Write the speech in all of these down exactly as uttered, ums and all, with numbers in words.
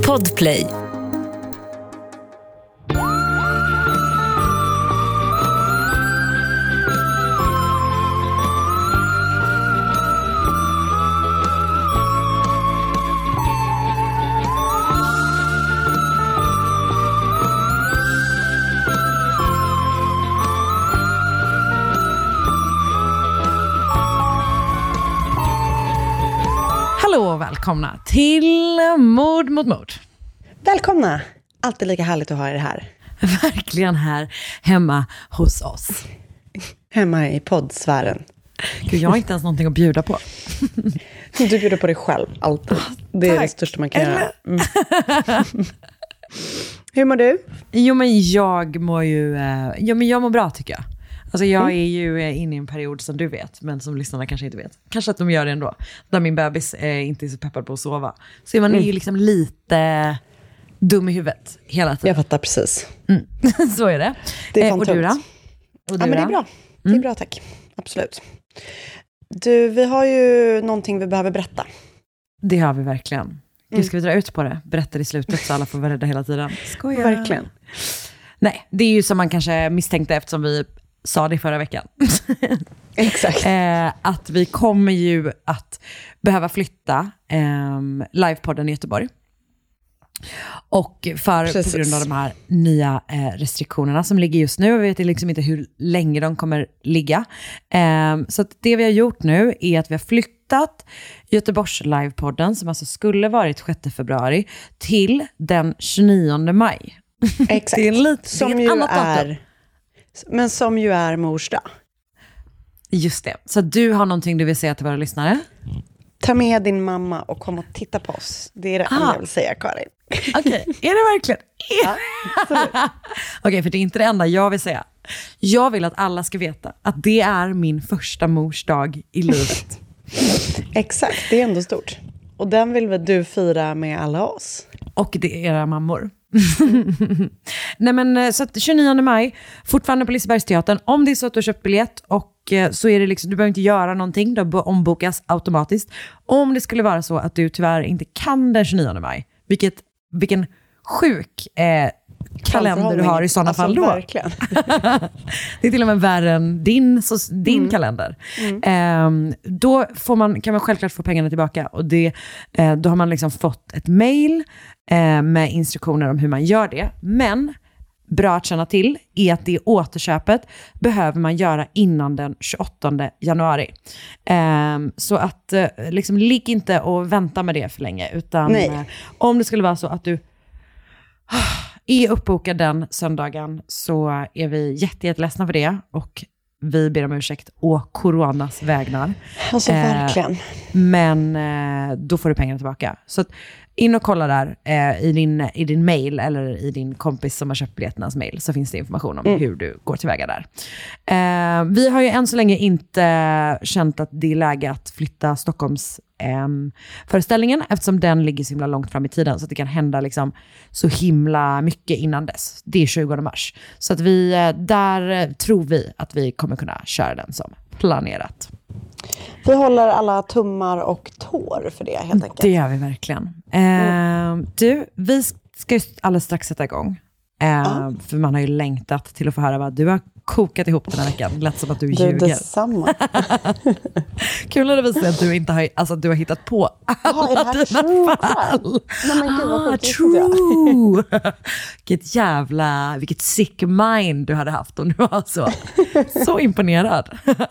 Podplay. Hallå och välkomna till Mord mot mord. Välkomna. Alltid lika härligt att ha er här. Verkligen här hemma hos oss. Hemma i poddsfären. Gud, jag har inte ens någonting att bjuda på. Du bjuder på dig själv, alltid. Det är Tack. Det största man kan Eller? göra. Mm. Hur mår du? Jo, men jag mår ju... Eh, jo, men jag mår bra tycker jag. Alltså jag mm. är ju inne i en period som du vet, men som lyssnarna kanske inte vet. Kanske att de gör det ändå. Där min bebis är inte är så peppad på att sova. Så man är mm. ju liksom lite dum i huvudet hela tiden. Jag fattar precis. Mm. Så är det. Det är eh, och du då? Och du ja, men det är bra. Det är mm. bra, tack. Absolut. Du, vi har ju någonting vi behöver berätta. Det har vi verkligen. Gud, ska vi dra ut på det? Berätta i slutet så alla får vara rädda hela tiden. Skojar. Verkligen. Nej, det är ju som man kanske misstänkte eftersom vi sa det förra veckan. Exakt. eh, att vi kommer ju att behöva flytta eh, livepodden i Göteborg. Och för Precis. på grund av de här nya eh, restriktionerna som ligger just nu. Jag vet liksom inte hur länge de kommer ligga. Eh, så att det vi har gjort nu är att vi har flyttat Göteborgs livepodden, som alltså skulle varit sjätte februari, till den tjugonionde maj. Exakt. Det är lite som det är ett ju annat är... datum. Men som ju är mors dag. Just det. Så du har någonting du vill säga till våra lyssnare? Ta med din mamma och kom och titta på oss. Det är det enda jag vill säga, Karin. Okej, okay. Är det verkligen? Ja, absolut. Okej, okay, för det är inte det enda jag vill säga. Jag vill att alla ska veta att det är min första mors dag i livet. Exakt, det är ändå stort. Och den vill väl du fira med alla oss? Och det är era mammor. Nej men så att tjugonionde maj fortfarande på Lisebergsteatern. Om det är så att du har köpt biljett och så är det liksom, du behöver inte göra någonting, det ombokas automatiskt. Om det skulle vara så att du tyvärr inte kan den tjugonionde maj, vilket vilken sjuk eh, kalender du har i sådana alltså, fall då. Verkligen. Det är till och med värre än din, så, din mm. kalender. Mm. Eh, då får man, kan man självklart få pengarna tillbaka. Och det, eh, då har man liksom fått ett mejl eh, med instruktioner om hur man gör det. Men bra att känna till är att det återköpet behöver man göra innan den tjugoåttonde januari. Eh, så att eh, liksom ligg inte och vänta med det för länge. Utan eh, om det skulle vara så att du är uppbokad den söndagen, så är vi jätte, jätteledsna för det. Och vi ber om ursäkt å coronas vägnar. Alltså verkligen. Eh, men eh, då får du pengarna tillbaka. Så att in och kolla där eh, i din, i din mail eller i din kompis som har köpt biljetternas mail, så finns det information om mm. hur du går tillväga där. Eh, vi har ju än så länge inte känt att det är läge att flytta Stockholms eh, föreställningen, eftersom den ligger så himla långt fram i tiden, så att det kan hända liksom så himla mycket innan dess. Det är tjugonde mars. Så att vi, där tror vi att vi kommer kunna köra den som planerat. Vi håller alla tummar och tår för det helt enkelt. Det gör vi verkligen. Eh, mm. Du, vi ska ju alldeles strax sätta igång. Eh, ja. För man har ju längtat till att få höra vad du har kokat ihop den här veckan. Lätt som att du det ljuger. Det är detsamma. Kul när det visar att du inte har, alltså, du har hittat på alla ah, dina fall. Nej, men gud, vad ah, true. Vilket jävla, vilket sick mind du hade haft. Och nu var så, så imponerad.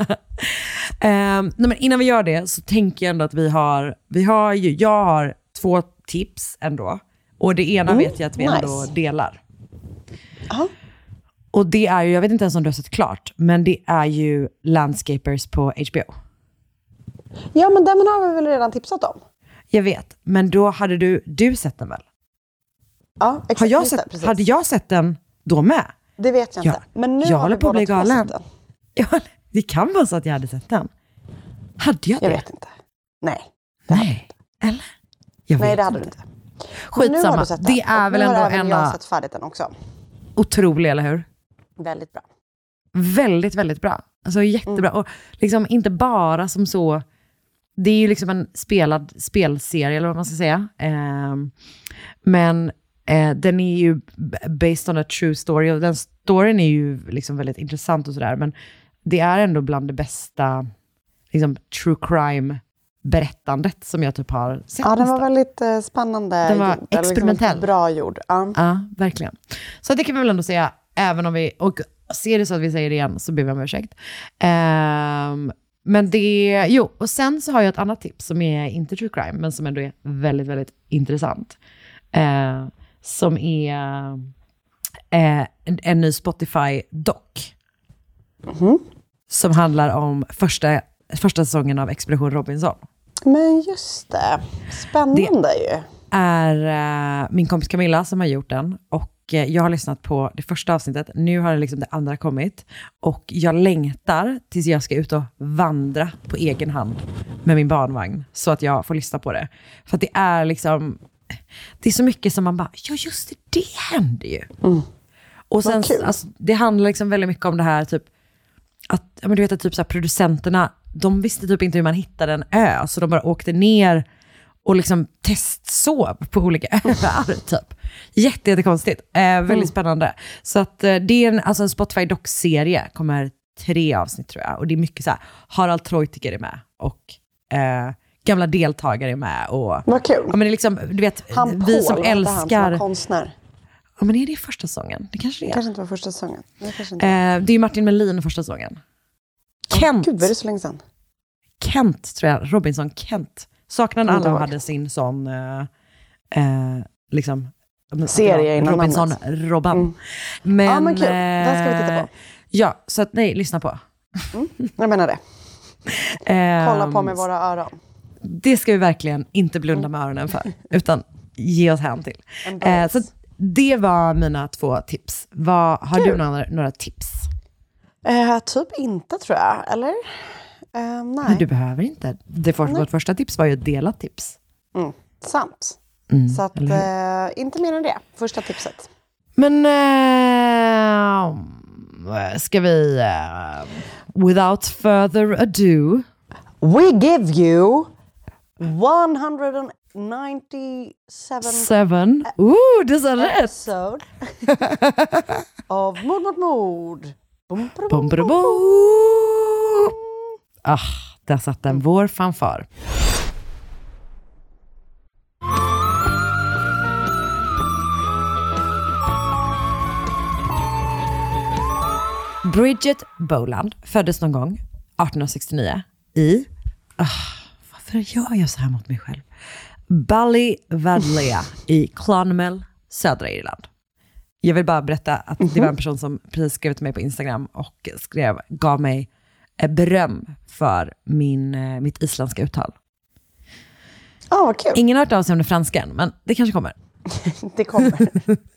um, nej, men innan vi gör det så tänker jag ändå att vi har, vi har ju, jag har två tips ändå. Och det ena mm, vet jag att vi nice. ändå delar. Uh-huh. Och det är ju, jag vet inte ens om du har sett klart, men det är ju Landscapers på H B O. Ja, men den har vi väl redan tipsat om. Jag vet, men då hade du, du sett den väl? Ja, exakt. Har jag sett, det, hade jag sett den då med? Det vet jag, jag inte. Men nu jag har håller vi på att bli galen. Ja, det kan vara så att jag hade sett den. Hade jag det? Jag vet inte. Nej. Nej, eller? Jag Nej, vet det hade inte. du inte. Skitsamma, det är väl ändå en... Nu har jag sett färdigt den också. Otrolig, eller hur? Väldigt bra. Väldigt, väldigt bra. Alltså jättebra. Mm. Och liksom inte bara som så det är ju liksom en spelad spelserie eller vad man ska säga. Eh, men eh, den är ju based on a true story och den storyn är ju liksom väldigt intressant och sådär. Men det är ändå bland det bästa liksom, true crime berättandet som jag typ har sett. Ja, den var väldigt eh, spännande. Den var gjord, experimentell. Liksom bra gjord. Ja. ja, verkligen. Så det kan vi väl ändå säga, även om vi, och ser det så att vi säger det igen så ber vi om ursäkt. Um, men det, jo, och sen så har jag ett annat tips som är inte true crime, men som ändå är väldigt, väldigt intressant. Uh, som är uh, en, en ny Spotify-dock. Mm-hmm. Som handlar om första, första säsongen av Expedition Robinson. Men just det, spännande det ju. är uh, min kompis Camilla som har gjort den. Och uh, jag har lyssnat på det första avsnittet. Nu har det, liksom det andra kommit. Och jag längtar tills jag ska ut och vandra på egen hand med min barnvagn. Så att jag får lyssna på det. För att det är liksom... Det är så mycket som man bara... Ja, just det, det händer ju. Mm. Och sen, alltså, det handlar liksom väldigt mycket om det här typ... Att, ja, men du vet att typ så här, producenterna... De visste typ inte hur man hittade en ö. Så de bara åkte ner... Och liksom testsov på olika öar typ. Jätte, jättekonstigt. Eh, väldigt mm. spännande. Så att eh, det är en, alltså en Spotify doc-serie. Kommer tre avsnitt tror jag. Och det är mycket så här. Harald Treutiger är med. Och eh, gamla deltagare är med. Och, vad kul. Ja, men det är liksom, du vet, han vi Paul, som älskar... Han som var konstnär. Ja, men är det första säsongen? Det kanske det är. Det kanske inte var första säsongen. Det, kanske inte. Eh, det är ju Martin Melin första säsongen. Kent. Oh, gud, är det så länge sedan? Kent tror jag. Robinson Kent. Saknade alla och hade sin sån uh, uh, liksom serie innan Robinson Robban. Mm. Men, ja, men kul. Den ska vi titta på. Ja, så att nej, lyssna på. Mm, jag menar det. um, Kolla på med våra öron. Det ska vi verkligen inte blunda med öronen för, utan ge oss hem till. Uh, så det var mina två tips. Vad, har kul. Du några, några tips? Uh, typ inte tror jag, eller? Uh, nej. Men du behöver inte. Det för, vårt första tips var ju ett delat tips. Mm, sant. Mm, så att, uh, inte mer än det. Första tipset. Men uh, ska vi uh, without further ado, we give you one hundred ninety-seven Seven. Ooh, det är rätt. Episode av Mord mot mord. Bum, bum, bum, bum, bum. Ah, där satt den, vår fanfar. Bridget Boland föddes någon gång arton sextionio i... Ah, varför gör jag så här mot mig själv? Ballywardlea i Clonmel, södra Irland. Jag vill bara berätta att mm-hmm. det var en person som precis skrev till mig på Instagram och skrev, gav mig beröm för min, mitt isländska uttal. Oh, vad kul. Ingen har hört av sig om det franska än, men det kanske kommer. Det kommer.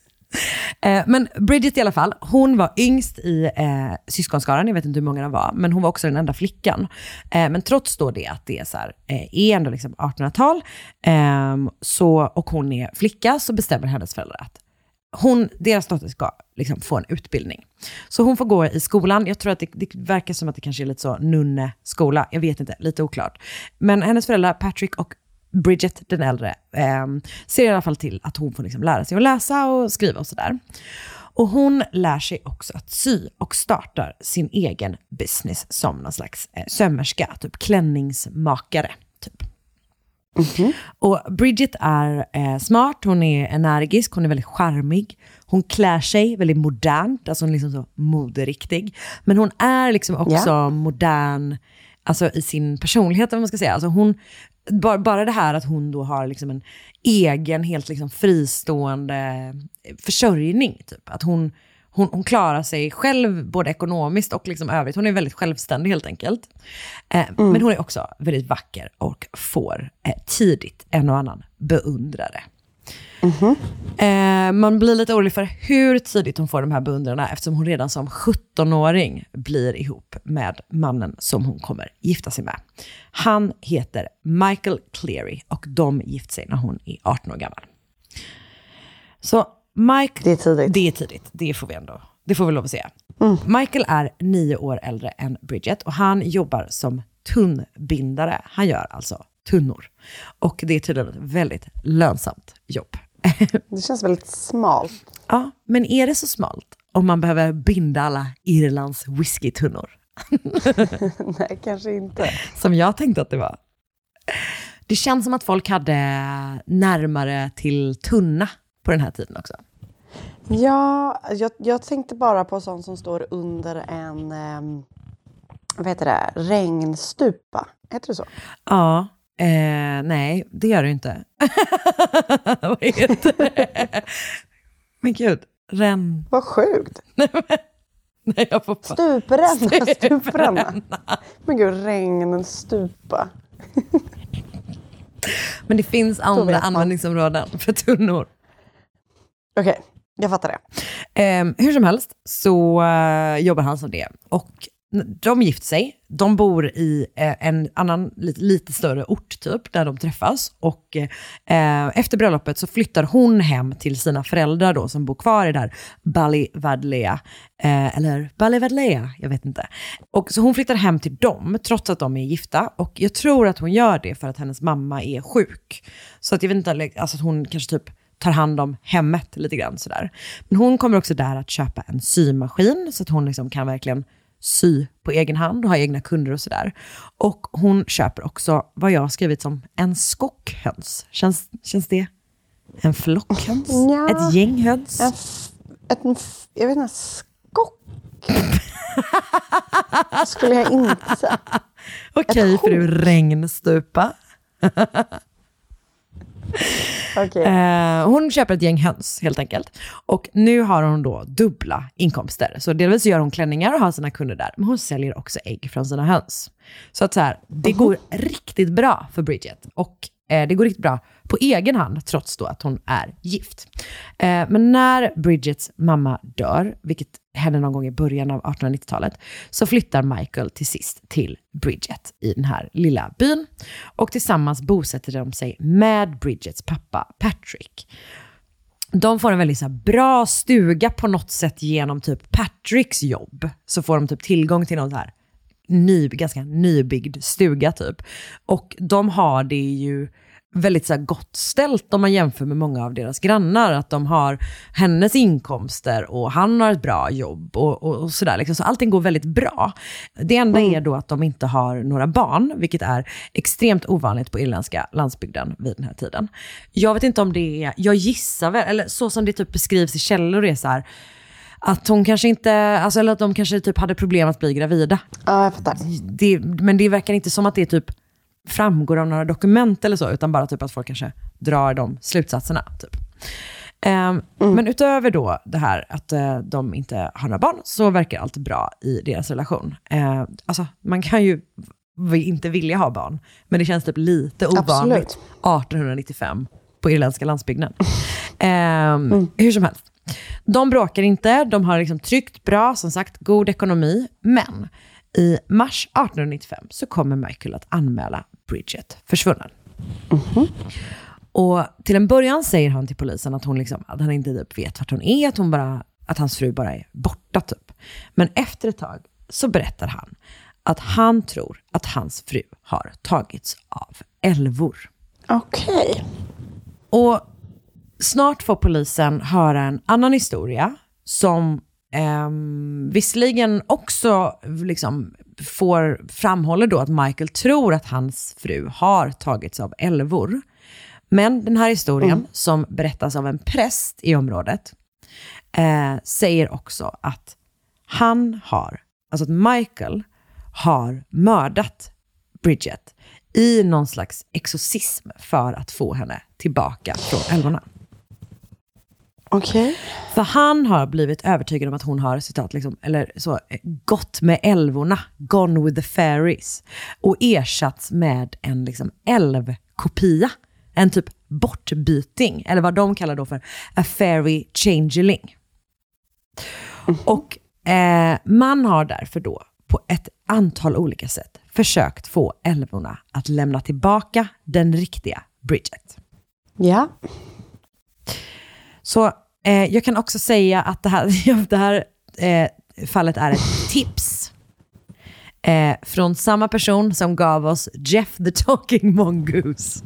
Men Bridget i alla fall, hon var yngst i eh, syskonskaran, jag vet inte hur många de var, men hon var också den enda flickan. Eh, men trots då det att det är, så här, eh, är ändå liksom artonhundratal eh, så, och hon är flicka, så bestämmer hennes föräldrar att hon, deras dotter ska liksom få en utbildning. Så hon får gå i skolan. Jag tror att det, det verkar som att det kanske är lite så nunneskola. Jag vet inte, lite oklart. Men hennes föräldrar, Patrick och Bridget, den äldre, eh, ser i alla fall till att hon får liksom lära sig att läsa och skriva och sådär. Och hon lär sig också att sy och startar sin egen business som någon slags eh, sömmerska, typ klänningsmakare, typ. Mm-hmm. Och Bridget är eh, smart, hon är energisk, hon är väldigt charmig, hon klär sig väldigt modernt, alltså hon är liksom så moderiktig, men hon är liksom också yeah. modern, alltså i sin personlighet, om man ska säga. Alltså hon, bara, bara det här att hon då har liksom en egen, helt liksom fristående försörjning, typ. Att hon Hon, hon klarar sig själv både ekonomiskt och liksom övrigt. Hon är väldigt självständig helt enkelt. Eh, mm. Men hon är också väldigt vacker och får eh, tidigt en och annan beundrare. Mm-hmm. Eh, man blir lite orolig för hur tidigt hon får de här beundrarna, eftersom hon redan som sjuttonåring blir ihop med mannen som hon kommer gifta sig med. Han heter Michael Cleary och de gift sig när hon är arton år gammal. Så Mike, det är tidigt. Det är tidigt, det får vi ändå. Det får vi lov att säga. Mm. Michael är nio år äldre än Bridget och han jobbar som tunnbindare. Han gör alltså tunnor. Och det är tydligen ett väldigt lönsamt jobb. Det känns väldigt smalt. Ja, men är det så smalt om man behöver binda alla Irlands whiskytunnor? Nej, kanske inte. Som jag tänkte att det var. Det känns som att folk hade närmare till tunna på den här tiden också. Ja, jag, jag tänkte bara på sånt som står under en, eh, vad heter det, regnstupa. Heter det så? Ja, eh, nej, det gör det inte. Vad heter det? Men gud, ren... Vad sjukt. Nej, jag får Stupränna, stupränna. Men gud, regnstupa. Men det finns andra användningsområden för tunnor. Okej, okay, jag fattar det. Eh, hur som helst så eh, jobbar han som det. Och de gift sig. De bor i eh, en annan lite, lite större ort typ där de träffas. Och eh, efter bröllopet så flyttar hon hem till sina föräldrar då som bor kvar i där Ballivadlea. Eh, eller Ballivadlea, jag vet inte. Och så hon flyttar hem till dem trots att de är gifta. Och jag tror att hon gör det för att hennes mamma är sjuk. Så att jag vet inte, alltså att hon kanske typ tar hand om hemmet lite grann sådär. Men hon kommer också där att köpa en symaskin så att hon liksom kan verkligen sy på egen hand och ha egna kunder och sådär. Och hon köper också vad jag har skrivit som en skockhöns. Känns, känns det? En flockhöns? Ja. Ett gäng höns? En f- ett, en f- jag vet inte, skock? Skulle jag inte. Okej, för du regnstupa. Okay. Eh, hon köper ett gäng höns helt enkelt. Och nu har hon då dubbla inkomster. Så delvis gör hon klänningar och har sina kunder där. Men hon säljer också ägg från sina höns. Så att så här, det mm-hmm. går riktigt bra för Bridget. Och eh, det går riktigt bra på egen hand trots då att hon är gift. Eh, men när Bridgets mamma dör, vilket hände någon gång i början av artonhundranittiotalet, så flyttar Michael till sist till Bridget i den här lilla byn. Och tillsammans bosätter de sig med Bridgets pappa Patrick. De får en väldigt så här bra stuga på något sätt genom typ Patricks jobb. Så får de typ tillgång till någon så här ny, ganska nybyggd stuga typ. Och de har det ju väldigt så här gott ställt om man jämför med många av deras grannar. Att de har hennes inkomster och han har ett bra jobb och, och, och sådär. Liksom. Så allting går väldigt bra. Det enda mm. är då att de inte har några barn, vilket är extremt ovanligt på irländska landsbygden vid den här tiden. Jag vet inte om det är, jag gissar väl, eller så som det typ beskrivs i källor är så här, att hon kanske inte, alltså eller att de kanske typ hade problem att bli gravida. Ja, jag fattar. Det, men det verkar inte som att det är typ framgår av några dokument eller så, utan bara typ att folk kanske drar de slutsatserna typ. Um, mm. Men utöver då det här att uh, de inte har några barn, så verkar allt bra i deras relation. Uh, alltså man kan ju v- inte vilja ha barn, men det känns typ lite ovanligt. Absolut. artonhundranittiofem på irländska landsbygden. um, mm. Hur som helst. De bråkar inte, de har liksom tryggt bra, som sagt, god ekonomi, men i mars artonhundranittiofem så kommer Michael att anmäla Bridget försvunnen. Mm-hmm. Och till en början säger han till polisen att hon liksom, att han inte typ vet vart hon är, att, hon bara, att hans fru bara är borta typ. Men efter ett tag så berättar han att han tror att hans fru har tagits av älvor. Okej. Okay. Och snart får polisen höra en annan historia som Um, visserligen också liksom får framhåller då att Michael tror att hans fru har tagits av älvor. Men den här historien mm. som berättas av en präst i området eh, säger också att han har, alltså att Michael har mördat Bridget i någon slags exorcism för att få henne tillbaka från älvorna. Okay. För han har blivit övertygad om att hon har citat, liksom, eller så, gått med älvorna, gone with the fairies, och ersatts med en liksom, älvkopia. En typ bortbyting, eller vad de kallar då för a fairy changeling. Mm. Och eh, man har därför då på ett antal olika sätt försökt få älvorna att lämna tillbaka den riktiga Bridget. Ja. Så eh, jag kan också säga att det här, det här eh, fallet är ett tips. Eh, från samma person som gav oss Jeff the Talking Mongoose.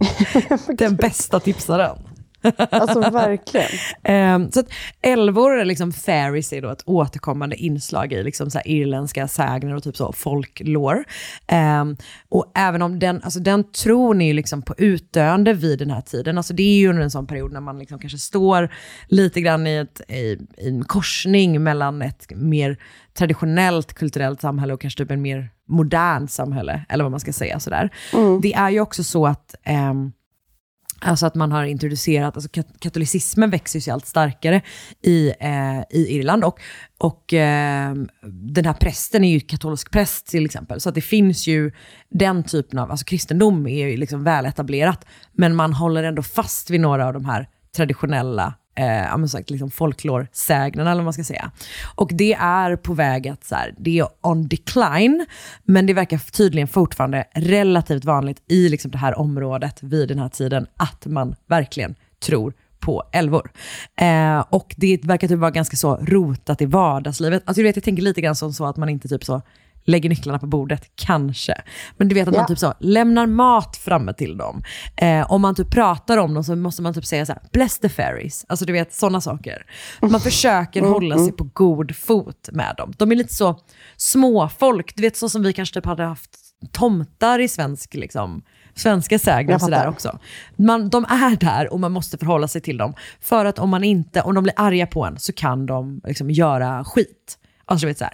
Den bästa tipsaren. Alltså verkligen. um, så att älvor, liksom fairies, är då ett återkommande inslag i liksom så här irländska sägner och typ så folklore. Um, och även om den, alltså den tron är ju liksom på utdöende vid den här tiden. Alltså det är ju under en sån period när man liksom kanske står lite grann i, ett, i, i en korsning mellan ett mer traditionellt kulturellt samhälle och kanske typ en mer modern samhälle, eller vad man ska säga sådär. Mm. Det är ju också så att um, alltså att man har introducerat, alltså kat- katolicismen växer sig allt starkare i, eh, i Irland, och, och eh, den här prästen är ju katolsk präst till exempel, så att det finns ju den typen av, alltså kristendom är ju liksom väl etablerat, men man håller ändå fast vid några av de här traditionella Eh, sagt, liksom folklorsägnerna, eller vad man ska säga. Och det är på väg att så här, det är on decline, men det verkar tydligen fortfarande relativt vanligt i liksom det här området vid den här tiden att man verkligen tror på älvor. Eh, och det verkar typ vara ganska så rotat i vardagslivet. Alltså du vet, jag tänker lite grann som så att man inte typ så lägger nycklarna på bordet, kanske. Men du vet att ja. man typ så lämnar mat framme till dem. Eh, om man typ pratar om dem så måste man typ säga så här: bless the fairies. Alltså du vet, sådana saker. Man försöker mm, hålla mm. sig på god fot med dem. De är lite så småfolk. Du vet, så som vi kanske typ hade haft tomtar i svensk liksom, svenska sägner och sådär också. Man, de är där och man måste förhålla sig till dem. För att om man inte, om de blir arga på en så kan de liksom göra skit. Alltså du vet så här,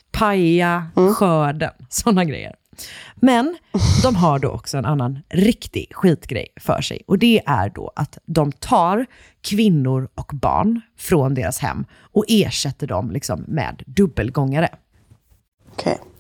paja, mm. skörden, sådana grejer. Men de har då också en annan riktig skitgrej för sig. Och det är då att de tar kvinnor och barn från deras hem och ersätter dem liksom med dubbelgångare. Okej. Okay.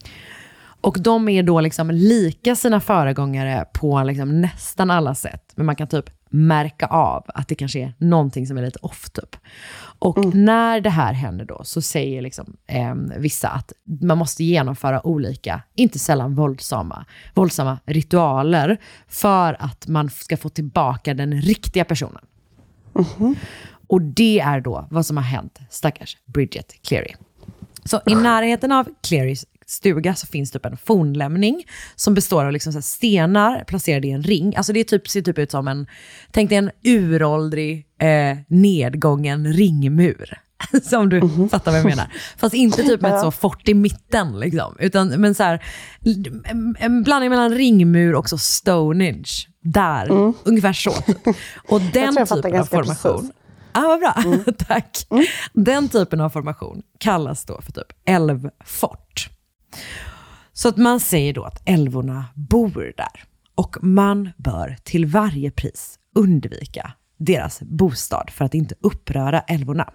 Och de är då liksom lika sina föregångare på liksom nästan alla sätt. Men man kan typ märka av att det kanske är någonting som är lite off typ. Och mm. när det här händer då så säger liksom, eh, vissa att man måste genomföra olika, inte sällan våldsamma, våldsamma ritualer för att man ska få tillbaka den riktiga personen. Mm-hmm. Och det är då vad som har hänt stackars Bridget Cleary. Så i närheten av Clearys stuga så finns typ en fornlämning som består av liksom så här stenar placerade i en ring. Alltså det är typ, ser typ ut som en, tänk dig en uråldrig eh, nedgången ringmur. Som du mm-hmm. fattar vad jag menar. Fast inte typ med ett så fort i mitten liksom, utan men så här en, en blandning mellan ringmur och så Stonehenge. Där, mm. ungefär så. Och den typen av formation. Precis. Ah, vad bra. Mm. Tack. Mm. Den typen av formation kallas då för typ älvfort. Så att man säger då att älvorna bor där. Och man bör till varje pris undvika deras bostad för att inte uppröra älvorna.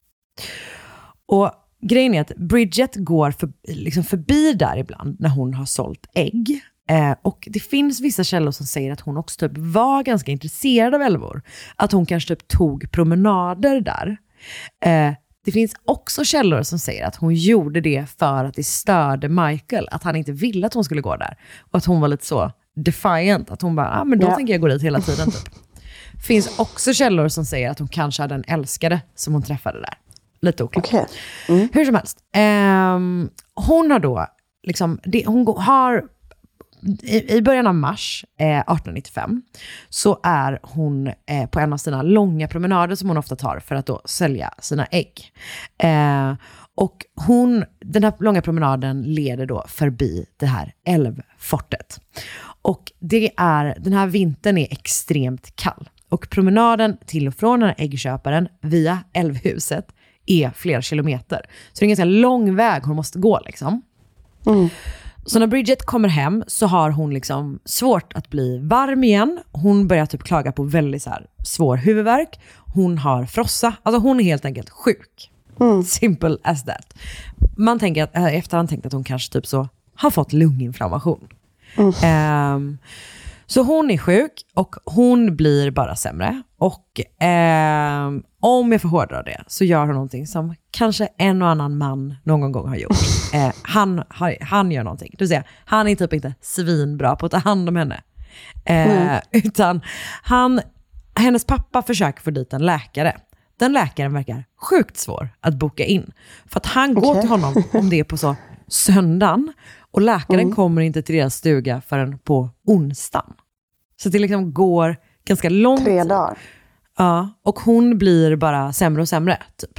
Och grejen är att Bridget går för, liksom förbi där ibland när hon har sålt ägg. Eh, och det finns vissa källor som säger att hon också typ var ganska intresserad av älvor. Att hon kanske typ tog promenader där. Eh, det finns också källor som säger att hon gjorde det för att det störde Michael. Att han inte ville att hon skulle gå där. Och att hon var lite så defiant. Att hon bara, ah, men då ja. tänker jag gå dit hela tiden typ. Finns också källor som säger att hon kanske hade en älskare som hon träffade där. Lite oklart. Okay. Mm. Hur som helst. Eh, hon har då liksom, det, hon har I, i början av mars eh, arton nittiofem så är hon eh, på en av sina långa promenader som hon ofta tar för att då sälja sina ägg. Eh, och hon, den här långa promenaden leder då förbi det här älvfortet. Och det är, den här vintern är extremt kall. Och promenaden till och från den här äggköparen via älvhuset är flera kilometer. Så det är en ganska lång väg hon måste gå liksom. Mm. Så när Bridget kommer hem så har hon liksom svårt att bli varm igen. Hon börjar typ klaga på väldigt så här svår huvudvärk. Hon har frossa. Alltså hon är helt enkelt sjuk. Mm. Simple as that. Man tänker att, äh, efterhand tänkt att hon kanske typ så har fått lunginflammation. Mm. Um, så hon är sjuk och hon blir bara sämre. Och um, om jag får hårdra det så gör hon någonting som kanske en och annan man någon gång har gjort. Eh, han, har, han gör någonting. Det vill säga, han är typ inte svinbra på att ta hand om henne. Eh, mm. Utan han, hennes pappa försöker få dit en läkare. Den läkaren verkar sjukt svår att boka in. För att han okay. går till honom om det är på så söndagen. Och läkaren Mm. kommer inte till deras stuga förrän på onsdagen. Så det liksom går ganska långt. Tre dagar. Ja, och hon blir bara sämre och sämre, typ.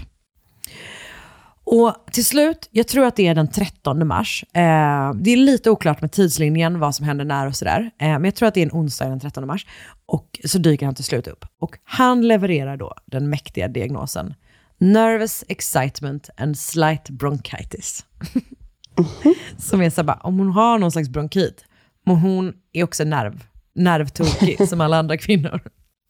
Och till slut, jag tror att det är den trettonde mars. Eh, det är lite oklart med tidslinjen, vad som händer när och sådär. Eh, men jag tror att det är en onsdag den trettonde mars. Och så dyker han till slut upp. Och han levererar då den mäktiga diagnosen. Nervous excitement and slight bronchitis. Mm-hmm. Som är så bara, om hon har någon slags bronkit. Men hon är också nerv, nervtokig som alla andra kvinnor.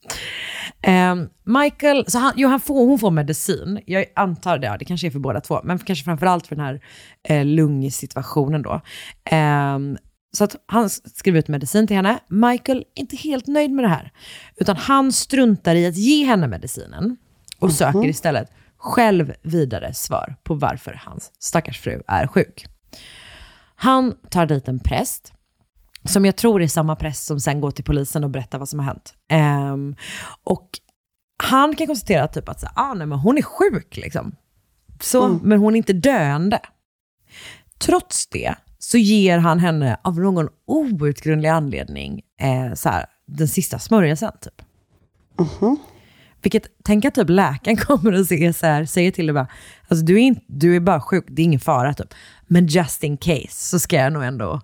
Um, Michael, så han, jo, han får, hon får medicin. Jag antar det, ja, det kanske är för båda två. Men kanske framförallt för den här eh, lungsituationen då. Um, så att han skriver ut medicin till henne. Michael är inte helt nöjd med det här. Utan han struntar i att ge henne medicinen. Och söker mm-hmm. istället själv vidare svar på varför hans stackars fru är sjuk. Han tar dit en präst. Som jag tror är samma präst som sen går till polisen och berättar vad som har hänt. Um, och han kan konstatera typ att så, ah, nej, men hon är sjuk liksom. Så, mm. Men hon är inte döende. Trots det så ger han henne av någon outgrundlig anledning eh, så här, den sista smörjelsen typ. Mm-hmm. Vilket, tänk att typ läkaren kommer och säger, så här, säger till dig bara, alltså du är, inte, du är bara sjuk, det är ingen fara typ. Men just in case så ska jag nog ändå...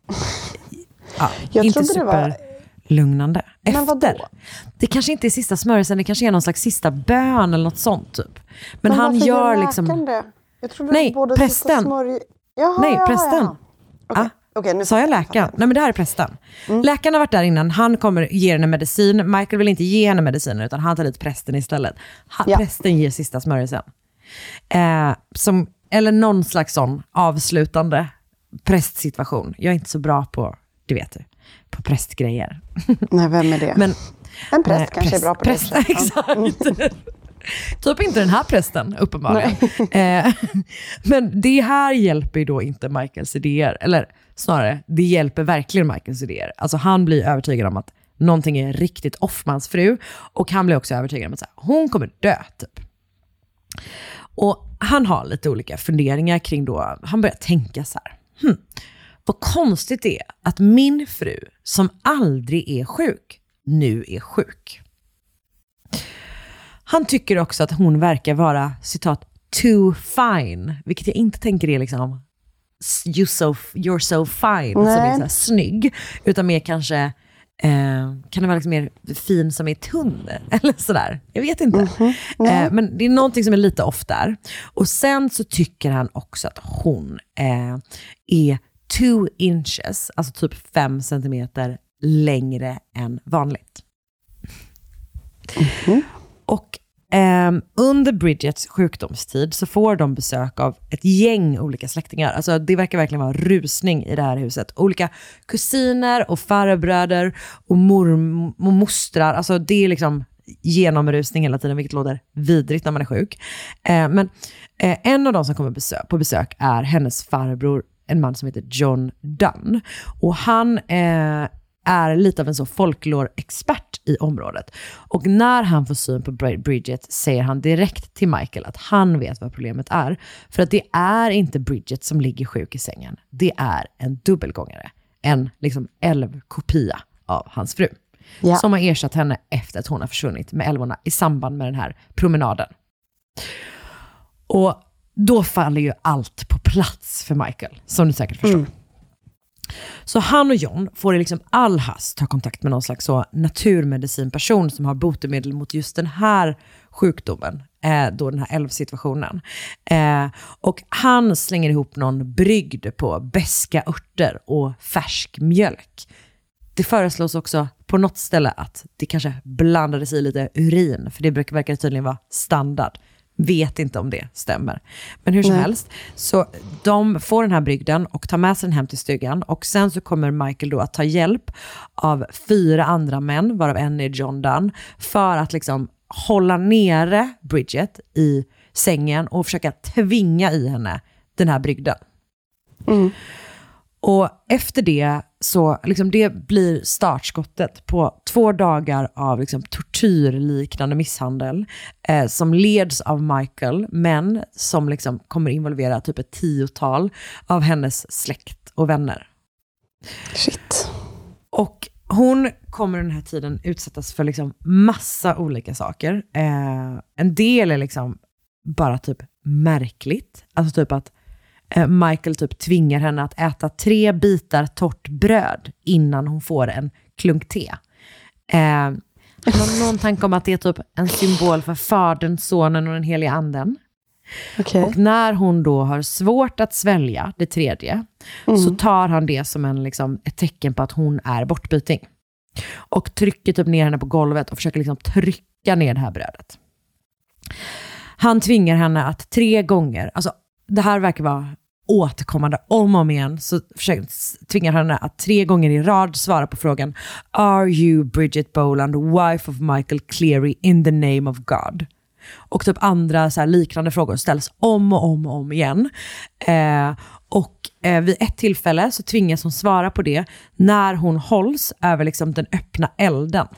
Ja, jag inte super det var... lugnande. Efter. Men vadå? Det kanske inte är sista smörjelsen, det kanske är någon slags sista bön eller något sånt typ. Men, men han gör liksom... Det? Jag trodde nej, både prästen. Smörj... Jaha, nej, jaha, prästen. jaha. Okay. Ah, okay, nu sa jag läkaren? Nej, men det här är prästen. Mm. Läkaren har varit där innan, han kommer ge henne medicin. Michael vill inte ge henne mediciner utan han tar dit prästen istället. Han, ja. Prästen ger sista smörjelsen. Eh, som, eller någon slags sån avslutande prästsituation. Jag är inte så bra på, det vet du, på prästgrejer. Nej, vem är det? Men, en präst nej, kanske präst, är bra på präst, det. Exakt. Mm. Typ inte den här prästen, uppenbarligen. eh, men det här hjälper ju då inte Michaels idéer. Eller snarare, det hjälper verkligen Michaels idéer. Alltså han blir övertygad om att någonting är riktigt off med hans fru. Och han blir också övertygad om att så här, hon kommer dö typ. Och han har lite olika funderingar kring då. Han börjar tänka så här. Hmm, vad konstigt det är att min fru som aldrig är sjuk nu är sjuk. Han tycker också att hon verkar vara, citat, too fine. Vilket jag inte tänker är liksom you so, you're so fine, som är så här snygg. Utan mer kanske, eh, kan det vara liksom mer fin som är tunn? Eller sådär, jag vet inte. Mm-hmm. Eh, men det är någonting som är lite off där. Och sen så tycker han också att hon eh, är two inches, alltså typ fem centimeter längre än vanligt. Mm-hmm. Och eh, under Bridgets sjukdomstid så får de besök av ett gäng olika släktingar. Alltså det verkar verkligen vara rusning i det här huset. Olika kusiner och farbröder och morm- och mostrar. Alltså det är liksom genomrusning hela tiden, vilket låter vidrigt när man är sjuk. Eh, men eh, en av de som kommer besök, på besök är hennes farbror, en man som heter John Dunn. Och han eh, är lite av en så folklore-expert i området. Och när han får syn på Bridget säger han direkt till Michael att han vet vad problemet är. För att det är inte Bridget som ligger sjuk i sängen. Det är en dubbelgångare. En liksom älvkopia av hans fru. Ja. Som har ersatt henne efter att hon har försvunnit med älvorna i samband med den här promenaden. Och då faller ju allt på plats för Michael, som du säkert förstår. Mm. Så han och John får i liksom all hast ta kontakt med någon slags så naturmedicinperson som har botemedel mot just den här sjukdomen, eh, då den här älvsituationen. Eh, och han slänger ihop någon brygd på beska örter och färsk mjölk. Det föreslås också på något ställe att det kanske blandades i lite urin, för det brukar verka tydligen vara standard. Vet inte om det stämmer. Men hur som Nej. helst, så de får den här brygden och tar med sig den hem till stugan. Och sen så kommer Michael då att ta hjälp av fyra andra män, varav en är John Dunn, för att liksom hålla nere Bridget i sängen och försöka tvinga i henne den här brygden. Mm. Och efter det så liksom det blir startskottet på två dagar av liksom tortyrliknande misshandel eh, som leds av Michael, men som liksom kommer involvera typ ett tiotal av hennes släkt och vänner. Shit. Och hon kommer den här tiden utsättas för liksom massa olika saker. Eh, en del är liksom bara typ märkligt. Alltså typ att eh, Michael typ tvingar henne att äta tre bitar torrt bröd innan hon får en klunk te. Eh, någon, någon tanke om att det är typ en symbol för fadern, sonen och den heliga anden. Okay. Och när hon då har svårt att svälja det tredje mm. så tar han det som en, liksom, ett tecken på att hon är bortbyting. Och trycker typ ner henne på golvet och försöker liksom trycka ner det här brödet. Han tvingar henne att tre gånger, alltså det här verkar vara återkommande om och om igen, så försöker, tvingar henne att tre gånger i rad svara på frågan: Are you Bridget Boland, wife of Michael Cleary, in the name of God? Och typ andra så här liknande frågor ställs om och om och om igen. Eh, och eh, vid ett tillfälle så tvingas hon svara på det när hon hålls över liksom den öppna elden.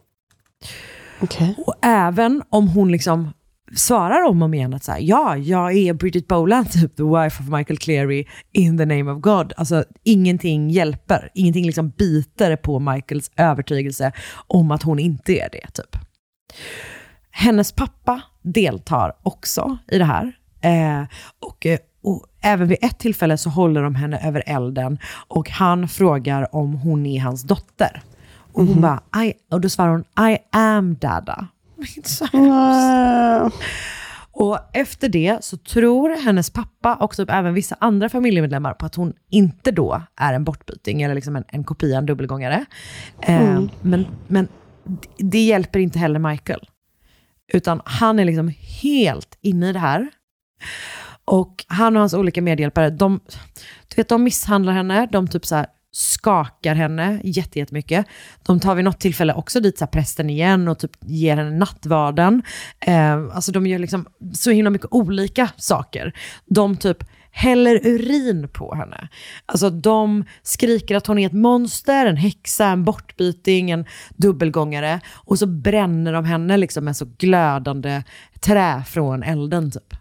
Okay. Och även om hon liksom svarar om och om igen att så här, ja, jag är Bridget Boland, typ the wife of Michael Cleary, in the name of God. Alltså ingenting hjälper. Ingenting liksom biter på Michaels övertygelse om att hon inte är det, typ. Hennes pappa deltar också i det här. Eh, och, och även vid ett tillfälle så håller de henne över elden. Och han frågar om hon är hans dotter. Och hon mm. bara, I, och då svarar hon, I am Dada. Mm. Och efter det så tror hennes pappa och typ även vissa andra familjemedlemmar på att hon inte då är en bortbyting eller liksom en, en kopia, en dubbelgångare. Mm. Eh, men, men det hjälper inte heller Michael. Utan han är liksom helt inne i det här. Och han och hans olika medhjälpare, de, du vet, de misshandlar henne. De typ så här skakar henne jätte, jättemycket. De tar vid något tillfälle också dit så här prästen igen och typ ger henne nattvarden. Eh, alltså de gör liksom så himla mycket olika saker. De typ häller urin på henne. Alltså de skriker att hon är ett monster, en häxa, en bortbyting, en dubbelgångare. Och så bränner de henne liksom med så glödande trä från elden typ.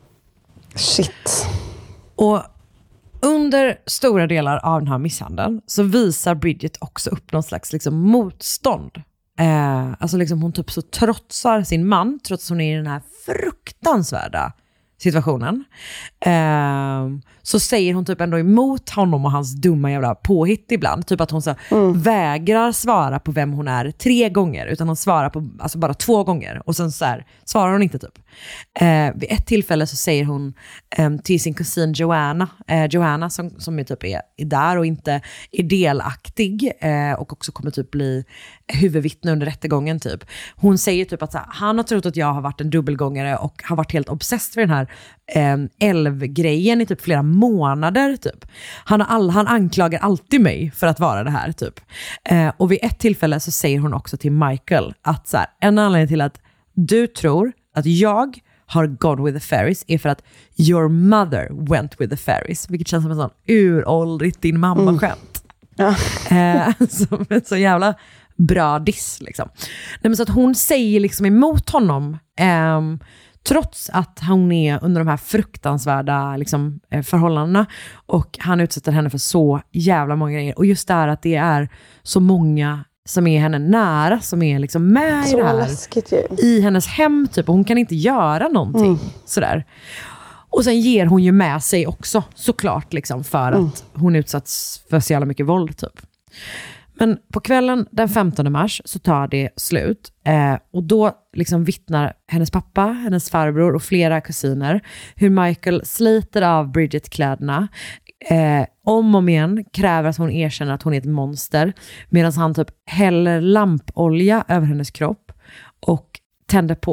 Shit. Och under stora delar av den här misshandeln så visar Bridget också upp någon slags liksom motstånd. Eh, alltså liksom hon typ så trotsar sin man trots att hon är i den här fruktansvärda situationen. Eh, så säger hon typ ändå emot honom och hans dumma jävla påhitt ibland. Typ att hon så mm. vägrar svara på vem hon är tre gånger. Utan hon svarar på alltså bara två gånger. Och sen så här, svarar hon inte typ. Eh, vid ett tillfälle så säger hon eh, till sin kusin Joanna. Eh, Joanna som, som är typ är, är där och inte är delaktig. Eh, och också kommer typ bli huvudvittne under rättegången typ. Hon säger typ att så här, han har trott att jag har varit en dubbelgångare och har varit helt obsessed för den här eh, älvgrejen i typ flera månader typ. Han, har all, han anklagar alltid mig för att vara det här typ. Eh, och vid ett tillfälle så säger hon också till Michael att så här, en anledning till att du tror att jag har gone with the fairies är för att your mother went with the fairies. Vilket känns som en sån uråldrigt din mamma-skämt. Mm. Ja. Eh, som en så jävla bra diss liksom. Nej, men så att hon säger liksom emot honom eh, trots att hon är under de här fruktansvärda liksom, förhållandena och han utsätter henne för så jävla många grejer. Och just det här att det är så många som är henne nära, som är liksom med så i det här. Läskigt, ju. I hennes hem typ, och hon kan inte göra någonting. Mm. Sådär. Och sen ger hon ju med sig också, såklart liksom, för mm. att hon utsatts för så jävla mycket våld typ. Men på kvällen den femtonde mars så tar det slut. Eh, och då liksom vittnar hennes pappa, hennes farbror och flera kusiner hur Michael sliter av Bridget kläderna. Eh, om och om igen kräver att hon erkänner att hon är ett monster. Medan han typ häller lampolja över hennes kropp och tänder på.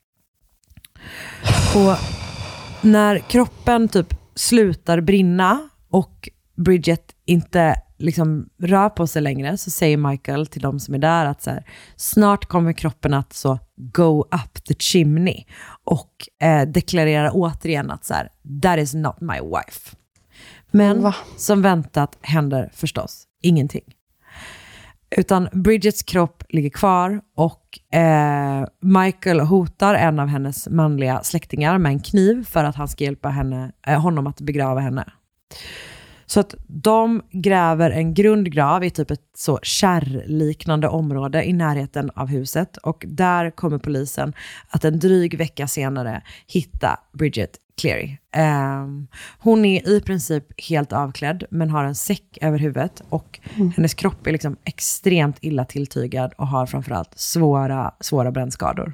Och när kroppen typ slutar brinna och Bridget inte liksom rör på sig längre så säger Michael till de som är där att så här, snart kommer kroppen att så go up the chimney och eh, deklarerar återigen att så här, that is not my wife. Men Va? som väntat händer förstås ingenting. Utan Bridgets kropp ligger kvar och eh, Michael hotar en av hennes manliga släktingar med en kniv för att han ska hjälpa henne, eh, honom att begrava henne. Så att de gräver en grundgrav i typ ett så kärrliknande område i närheten av huset. Och där kommer polisen att en dryg vecka senare hitta Bridget Cleary. Um, hon är i princip helt avklädd men har en säck över huvudet. Och mm. hennes kropp är liksom extremt illa tilltygad och har framförallt svåra, svåra brännskador.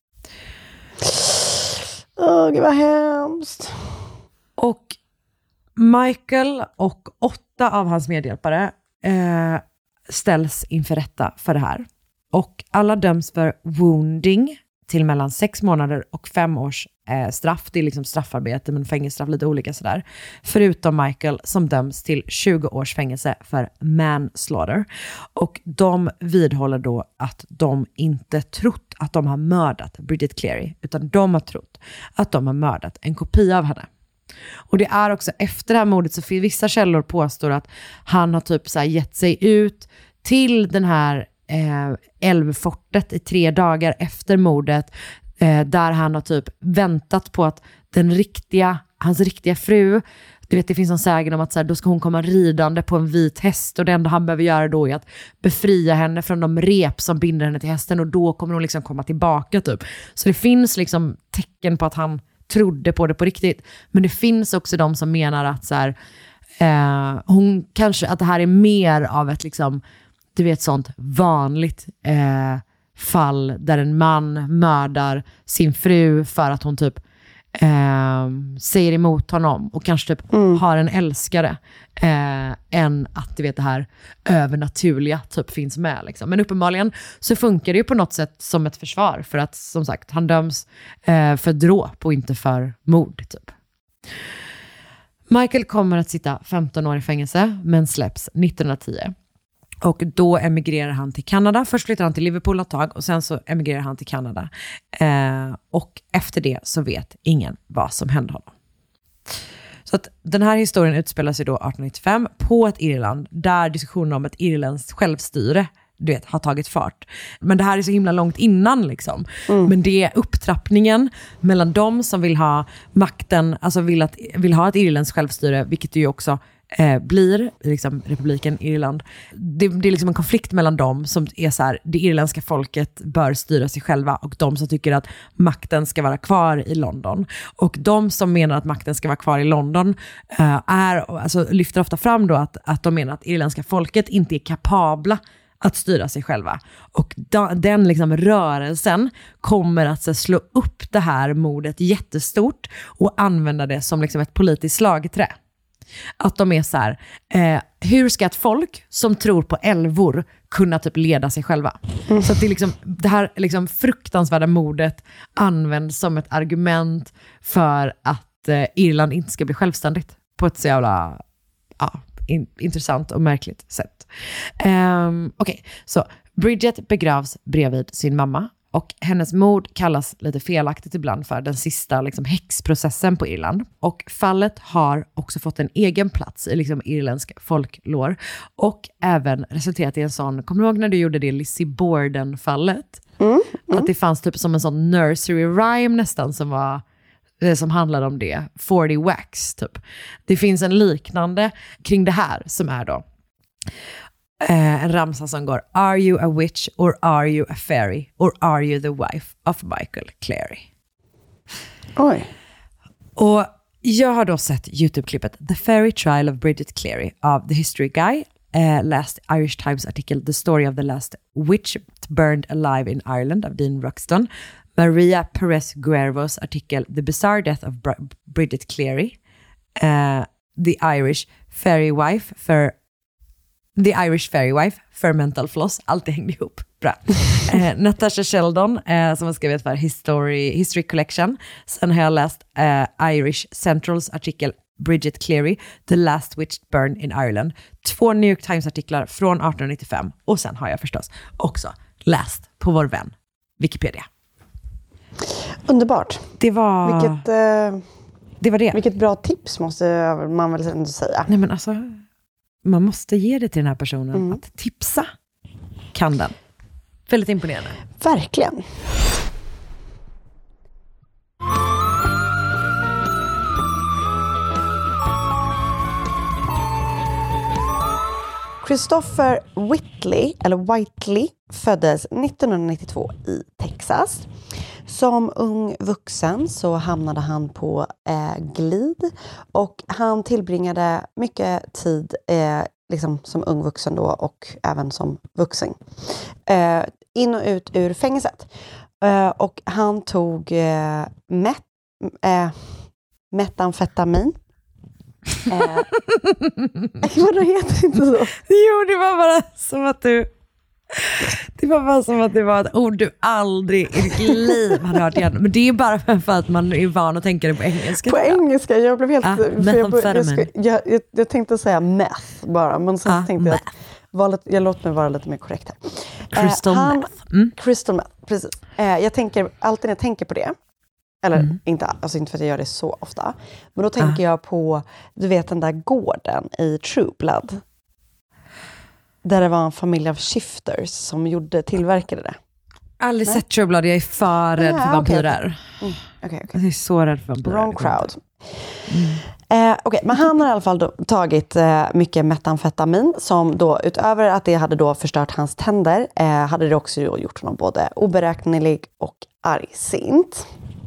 Åh, gud vad hemskt. Och Michael och åtta av hans medhjälpare eh, ställs inför rätta för det här. Och alla döms för wounding till mellan sex månader och fem års eh, straff. Det är liksom straffarbete men fängelsestraff lite olika sådär. Förutom Michael som döms till tjugo års fängelse för manslaughter. Och de vidhåller då att de inte trott att de har mördat Bridget Cleary. Utan de har trott att de har mördat en kopia av henne. Och det är också efter det här mordet så vissa källor påstår att han har typ så här gett sig ut till den här eh, älvfortet i tre dagar efter mordet eh, där han har typ väntat på att den riktiga, hans riktiga fru, du vet det finns en sägen om att så här, då ska hon komma ridande på en vit häst och det enda han behöver göra då är att befria henne från de rep som binder henne till hästen och då kommer hon liksom komma tillbaka typ. Så det finns liksom tecken på att han trodde på det på riktigt. Men det finns också de som menar att så här, eh, hon kanske, att det här är mer av ett liksom, du vet sånt vanligt eh, fall där en man mördar sin fru för att hon typ eh, säger emot honom och kanske typ mm. har en älskare eh, än att du vet det här övernaturliga typ finns med liksom. Men uppenbarligen så funkar det ju på något sätt som ett försvar för att som sagt han döms eh, för dråp och inte för mord typ. Michael kommer att sitta femton år i fängelse men släpps nittonhundratio. Och då emigrerar han till Kanada. Först flyttar han till Liverpool ett tag och sen så emigrerar han till Kanada. Eh, och efter det så vet ingen vad som hände honom. Så att den här historien utspelar sig då arton nittiofem på ett Irland där diskussionen om ett irländskt självstyre du vet, har tagit fart. Men det här är så himla långt innan liksom. Mm. Men det är upptrappningen mellan de som vill ha makten, alltså vill, att, vill ha ett irländskt självstyre, vilket ju också eh, blir liksom republiken Irland. Det, det är liksom en konflikt mellan dem som är så här, det irländska folket bör styra sig själva och de som tycker att makten ska vara kvar i London. Och de som menar att makten ska vara kvar i London eh, är, alltså, lyfter ofta fram då att, att de menar att irländska folket inte är kapabla att styra sig själva. Och da, den liksom rörelsen kommer att så, slå upp det här mordet jättestort och använda det som liksom ett politiskt slagträ. Att de är så här, eh, hur ska ett folk som tror på älvor kunna typ leda sig själva? Mm. Så att det, är liksom, det här liksom fruktansvärda mordet används som ett argument för att eh, Irland inte ska bli självständigt på ett så jävla ja, in, intressant och märkligt sätt. Um, Okej, okay. Så Bridget begravs bredvid sin mamma och hennes mord kallas lite felaktigt ibland för den sista liksom, häxprocessen på Irland. Och fallet har också fått en egen plats i liksom, irländsk folklore och även resulterat i en sån, kommer du ihåg när du gjorde det Lizzie Borden-fallet? Mm, mm. Att det fanns typ som en sån nursery rhyme nästan som var som handlade om det, forty wax typ. Det finns en liknande kring det här som är då eh, en ramsa som går: Are you a witch or are you a fairy or are you the wife of Michael Cleary? Oj. Och jag har då sett YouTube-klippet The Fairy Trial of Bridget Cleary av The History Guy, eh, läst Irish Times artikel The Story of the Last Witch Burned Alive in Ireland av Dean Ruxton, Maria Perez Guervos artikel The Bizarre Death of Br- Bridget Cleary, uh, The Irish Fairy Wife för The Irish Fairy Wife för Mental Floss, allt hängde ihop bra. uh, Natasha Sheldon uh, som har skrivit för History, History Collection. Sen har jag läst uh, Irish Centrals artikel Bridget Cleary, The Last Witch Burned in Ireland. Två New York Times-artiklar från arton nittiofem. Och sen har jag förstås också läst på vår vän Wikipedia. Underbart. Det var vilket, eh, det var det. Vilket bra tips måste man väl ändå säga. Nej men alltså, man måste ge det till den här personen Mm. att tipsa kan den. Väldigt imponerande. Verkligen. Christopher Whitley, eller Whiteley, föddes nittonhundranittiotvå i Texas. Som ung vuxen så hamnade han på eh, glid och han tillbringade mycket tid eh, liksom som ung vuxen då och även som vuxen. Eh, in och ut ur fängelset. Eh, och han tog eh, met, eh, metamfetamin. eh, Vadå heter det inte så? Jo, det var bara som att du... Det var bara som att det var ett ord du aldrig i ditt liv hade hört igen. Men det är bara för att man är van att tänka det på engelska. På engelska, jag blev helt... Ah, för jag, jag, ska, methamphetamine. jag, jag, jag tänkte säga meth bara, men sen Ah, tänkte jag meth. att var lite, jag låter mig vara lite mer korrekt här. Crystal Eh, han- meth. Mm. Crystal meth, precis. Eh, jag tänker, alltid när jag tänker på det, eller Mm. inte, alltså inte för att jag gör det så ofta, men då tänker jag på, du vet den där gården i True Blood. Där det var en familj av shifters som gjorde, tillverkade det. Aldrig Nej. sett True Blood, jag är för rädd Ja, för okej, vampyrer. Mm, okej, okej. Jag är så rädd för vampyrer. Wrong crowd. Eh, Okej, men han har i alla fall då tagit eh, mycket metamfetamin som då utöver att det hade då förstört hans tänder eh, hade det också då gjort honom både oberäknelig och argsint.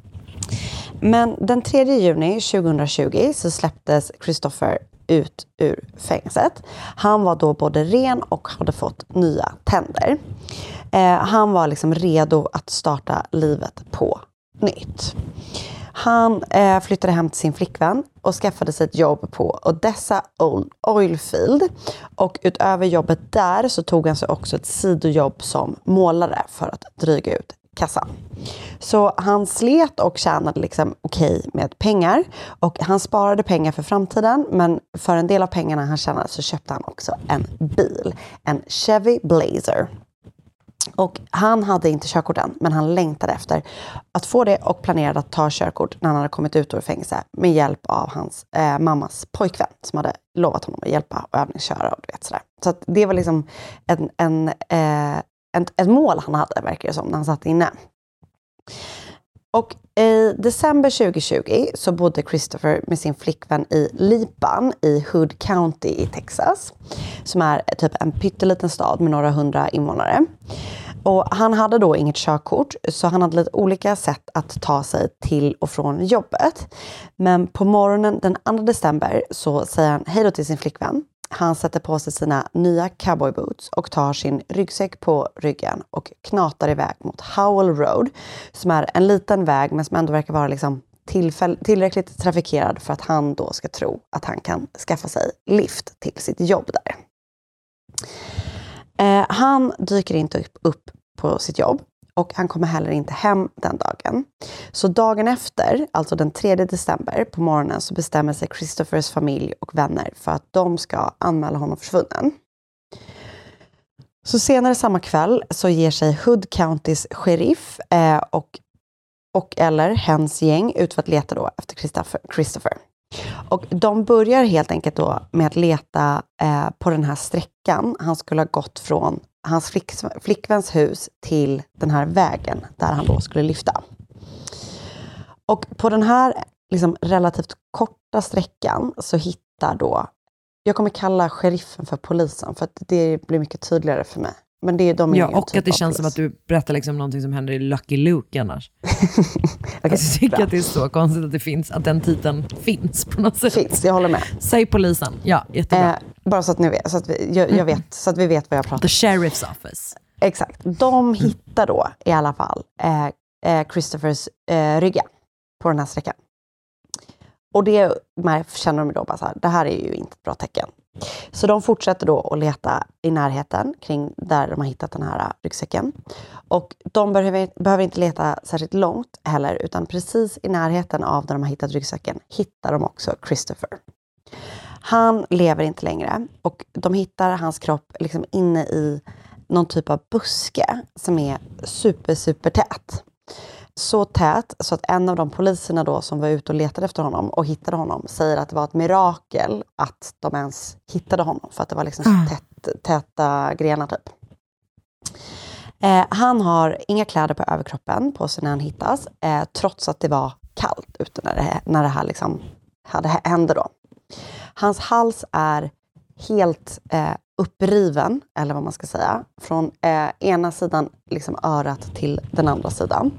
Men den tredje juni tjugohundratjugo så släpptes Christopher ut ur fängelset. Han var då både ren och hade fått nya tänder. Eh, han var liksom redo att starta livet på nytt. Han eh, flyttade hem till sin flickvän och skaffade sig ett jobb på Odessa Oilfield. Och utöver jobbet där så tog han sig också ett sidojobb som målare för att dryga ut kassan. Så han slet och tjänade liksom okej med pengar. Och han sparade pengar för framtiden, men för en del av pengarna han tjänade så köpte han också en bil. En Chevy Blazer. Och han hade inte körkort än, men han längtade efter att få det och planerade att ta körkort när han hade kommit ut ur fängelse med hjälp av hans eh, mammas pojkvän som hade lovat honom att hjälpa och övningsköra och du vet sådär. Så att det var liksom en, en, eh, en, ett mål han hade, verkar det som, när han satt inne. Och i december tjugohundratjugo så bodde Christopher med sin flickvän i Lipan i Hood County i Texas. Som är typ en pytteliten stad med några hundra invånare. Och han hade då inget körkort så han hade lite olika sätt att ta sig till och från jobbet. Men på morgonen den andra december så säger han hej då till sin flickvän. Han sätter på sig sina nya cowboyboots och tar sin ryggsäck på ryggen och knatar iväg mot Howell Road som är en liten väg men som ändå verkar vara liksom tillfäll- tillräckligt trafikerad för att han då ska tro att han kan skaffa sig lift till sitt jobb där. Eh, han dyker inte upp, upp på sitt jobb och han kommer heller inte hem den dagen. Så dagen efter, alltså den tredje december på morgonen så bestämmer sig Christophers familj och vänner för att de ska anmäla honom försvunnen. Så senare samma kväll så ger sig Hood Countys sheriff eh, och, och eller hens gäng ut för att leta då efter Christopher. Christopher. Och de börjar helt enkelt då med att leta eh, på den här sträckan. Han skulle ha gått från hans flick, flickväns hus till den här vägen där han då skulle lyfta. Och på den här liksom relativt korta sträckan så hittar då, jag kommer kalla sheriffen för polisen för att det blir mycket tydligare för mig. Men det är de Ja, och typ att det av känns polis. som att du berättar liksom någonting som händer i Lucky Luke annars. Okej, Jag tycker bra. att det är så konstigt att det finns, att den titeln finns på något sätt. Finns, jag håller med. Säg polisen. Ja, jättebra. Eh, bara så att ni vet, så att vi, jag, jag vet, så att vi vet vad jag pratar The Sheriff's Office. Exakt. De hittar då i alla fall eh, eh, Christophers eh, rygga på den här sträckan. Och det man känner de då bara så här, det här är ju inte ett bra tecken. Så de fortsätter då att leta i närheten kring där de har hittat den här ryggsäcken. Och de behöver, behöver inte leta särskilt långt heller, utan precis i närheten av där de har hittat ryggsäcken hittar de också Christopher. Han lever inte längre och de hittar hans kropp liksom inne i någon typ av buske som är super, super tät. så tät så att en av de poliserna då som var ute och letade efter honom och hittade honom säger att det var ett mirakel att de ens hittade honom. För att det var liksom så tät, täta grenar typ. Eh, han har inga kläder på överkroppen på sig när han hittas. Eh, trots att det var kallt ute när det, när det här liksom hade, hände då. Hans hals är helt eh, uppriven, eller vad man ska säga. Från eh, ena sidan liksom örat till den andra sidan.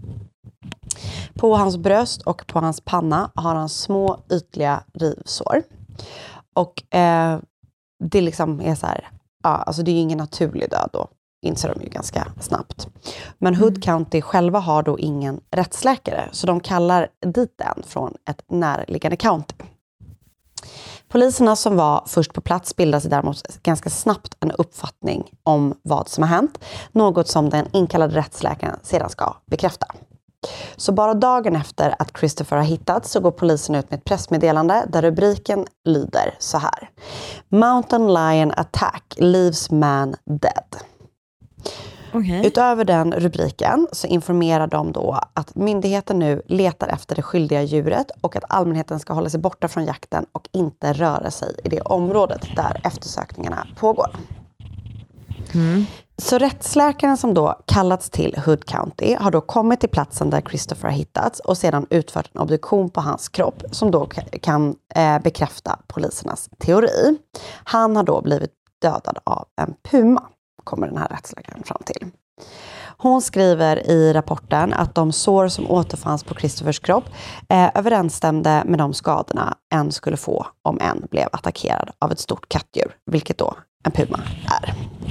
På hans bröst och på hans panna har han små ytliga rivsår. Och eh, det liksom är så här, ja, alltså det är ju ingen naturlig död då. Inser de ju ganska snabbt. Men Hood County själva har då ingen rättsläkare. Så de kallar dit den från ett närliggande county. Poliserna som var först på plats bildar sig däremot ganska snabbt en uppfattning om vad som har hänt. Något som den inkallade rättsläkaren sedan ska bekräfta. Så bara dagen efter att Christopher har hittats så går polisen ut med ett pressmeddelande där rubriken lyder så här. Mountain Lion Attack leaves man dead. Okay. Utöver den rubriken så informerar de då att myndigheten nu letar efter det skyldiga djuret och att allmänheten ska hålla sig borta från jakten och inte röra sig i det området där eftersökningarna pågår. Mm. Så rättsläkaren som då kallats till Hood County har då kommit till platsen där Christopher har hittats och sedan utfört en obduktion på hans kropp som då kan eh, bekräfta polisernas teori. Han har då blivit dödad av en puma, kommer den här rättsläkaren fram till. Hon skriver i rapporten att de sår som återfanns på Christophers kropp eh, överensstämde med de skadorna en skulle få om en blev attackerad av ett stort kattdjur, vilket då en puma är.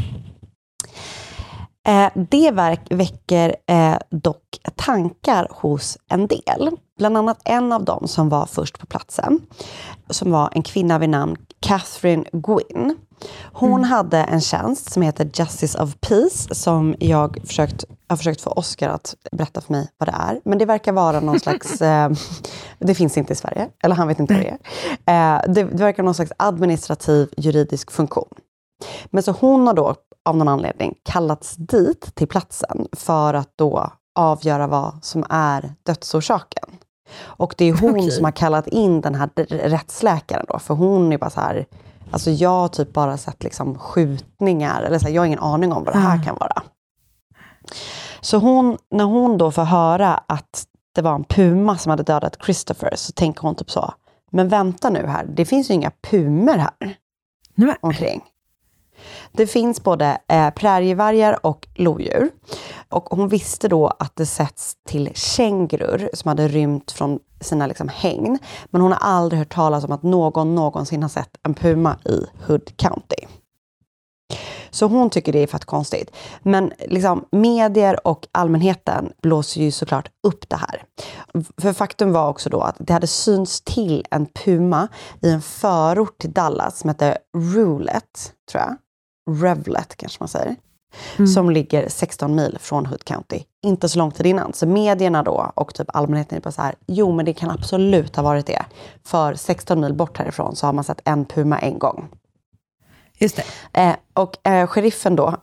Eh, det verk väcker eh, dock tankar hos en del. Bland annat en av dem som var först på platsen, som var en kvinna vid namn Catherine Gwynn. Hon mm. hade en tjänst som heter Justice of Peace som jag försökt, har försökt få Oscar att berätta för mig vad det är. Men det verkar vara någon slags, eh, det finns inte i Sverige, eller han vet inte vad det är. Eh, det, det verkar vara någon slags administrativ juridisk funktion. Men så hon har då av någon anledning kallats dit till platsen för att då avgöra vad som är dödsorsaken. Och det är hon okay. som har kallat in den här rättsläkaren då, för hon är bara så här, alltså jag har typ bara sett liksom skjutningar, eller så här, jag har ingen aning om vad det här kan vara. Så hon, när hon då får höra att det var en puma som hade dödat Christopher, så tänker hon typ så, men vänta nu här, det finns ju inga pumer här Nej. omkring. Det finns både eh, prärievargar och lodjur. Och hon visste då att det sätts till kängurur som hade rymt från sina liksom, hägn. Men hon har aldrig hört talas om att någon någonsin har sett en puma i Hood County. Så hon tycker det är för att konstigt. Men liksom, medier och allmänheten blåser ju såklart upp det här. För faktum var också då att det hade synts till en puma i en förort till Dallas som heter Roulette, tror jag. Revlet kanske man säger. Mm. Som ligger sexton mil från Hood County. Inte så långt innan. Så medierna då och typ allmänheten är bara så här, jo men det kan absolut ha varit det. För sexton mil bort härifrån så har man sett en puma en gång. Just det. Eh, och eh, sheriffen då,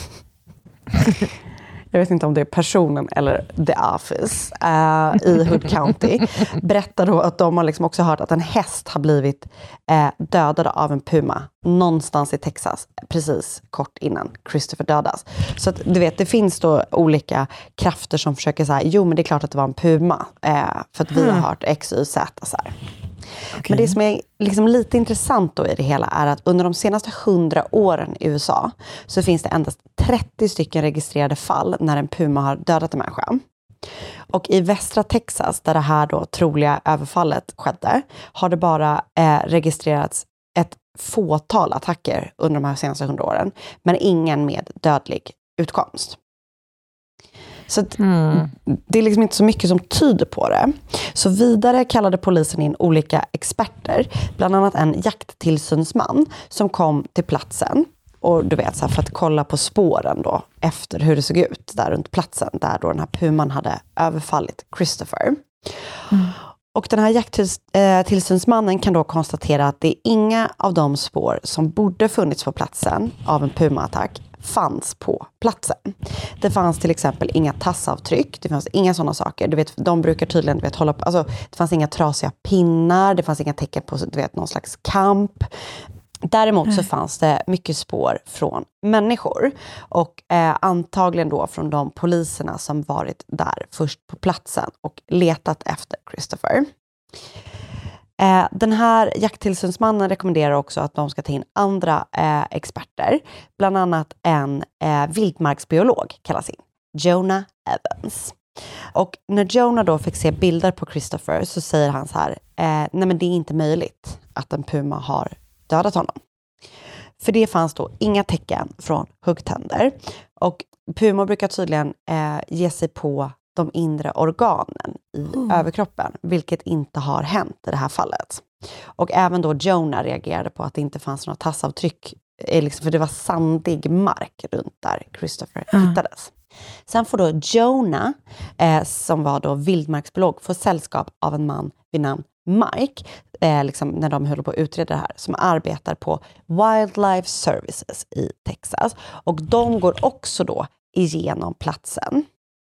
jag vet inte om det är personen eller the office eh, i Hood County, berättar då att de har liksom också hört att en häst har blivit eh, dödad av en puma någonstans i Texas precis kort innan Christopher dödas. Så att du vet, det finns då olika krafter som försöker säga, jo men det är klart att det var en puma eh, för att vi har hört X, Y, Z så här. Okay. Men det som är liksom lite intressant då i det hela är att under de senaste hundra åren i U S A så finns det endast trettio stycken registrerade fall när en puma har dödat en människa. Och i västra Texas, där det här då troliga överfallet skedde, har det bara eh, registrerats ett fåtal attacker under de här senaste hundra åren, men ingen med dödlig utkomst. Så att mm. det är liksom inte så mycket som tyder på det. Så vidare kallade polisen in olika experter, bland annat en jakttillsynsman som kom till platsen. Och du vet, så här, för att kolla på spåren då, efter hur det såg ut där runt platsen, där då den här puman hade överfallit Christopher. Mm. Och den här jakttillsynsmannen kan då konstatera att det är inga av de spår som borde funnits på platsen av en puma-attack fanns på platsen. Det fanns till exempel inga tassavtryck, det fanns inga sådana saker. Du vet, de brukar tydligen du vet, hålla på, alltså, det fanns inga trasiga pinnar, det fanns inga tecken på du vet, någon slags kamp. Däremot mm. så fanns det mycket spår från människor och eh, antagligen då från de poliserna som varit där först på platsen och letat efter Christopher. Eh, den här jakttillsynsmannen rekommenderar också att de ska ta in andra eh, experter, bland annat en eh, vildmarksbiolog kallas in, Jonah Evans. Och när Jonah då fick se bilder på Christopher så säger han så här, eh, nej men det är inte möjligt att en puma har dödat honom. För det fanns då inga tecken från huggtänder. Och pumor brukar tydligen eh, ge sig på de inre organen i mm. överkroppen. Vilket inte har hänt i det här fallet. Och även då Jonah reagerade på att det inte fanns några tassavtryck. Eh, liksom, för det var sandig mark runt där Christopher mm. hittades. Sen får då Jonah, eh, som var då vildmarksbiolog, få sällskap av en man vid namn Mike, eh, liksom när de höll på att utreda det här, som arbetar på Wildlife Services i Texas. Och de går också då igenom platsen.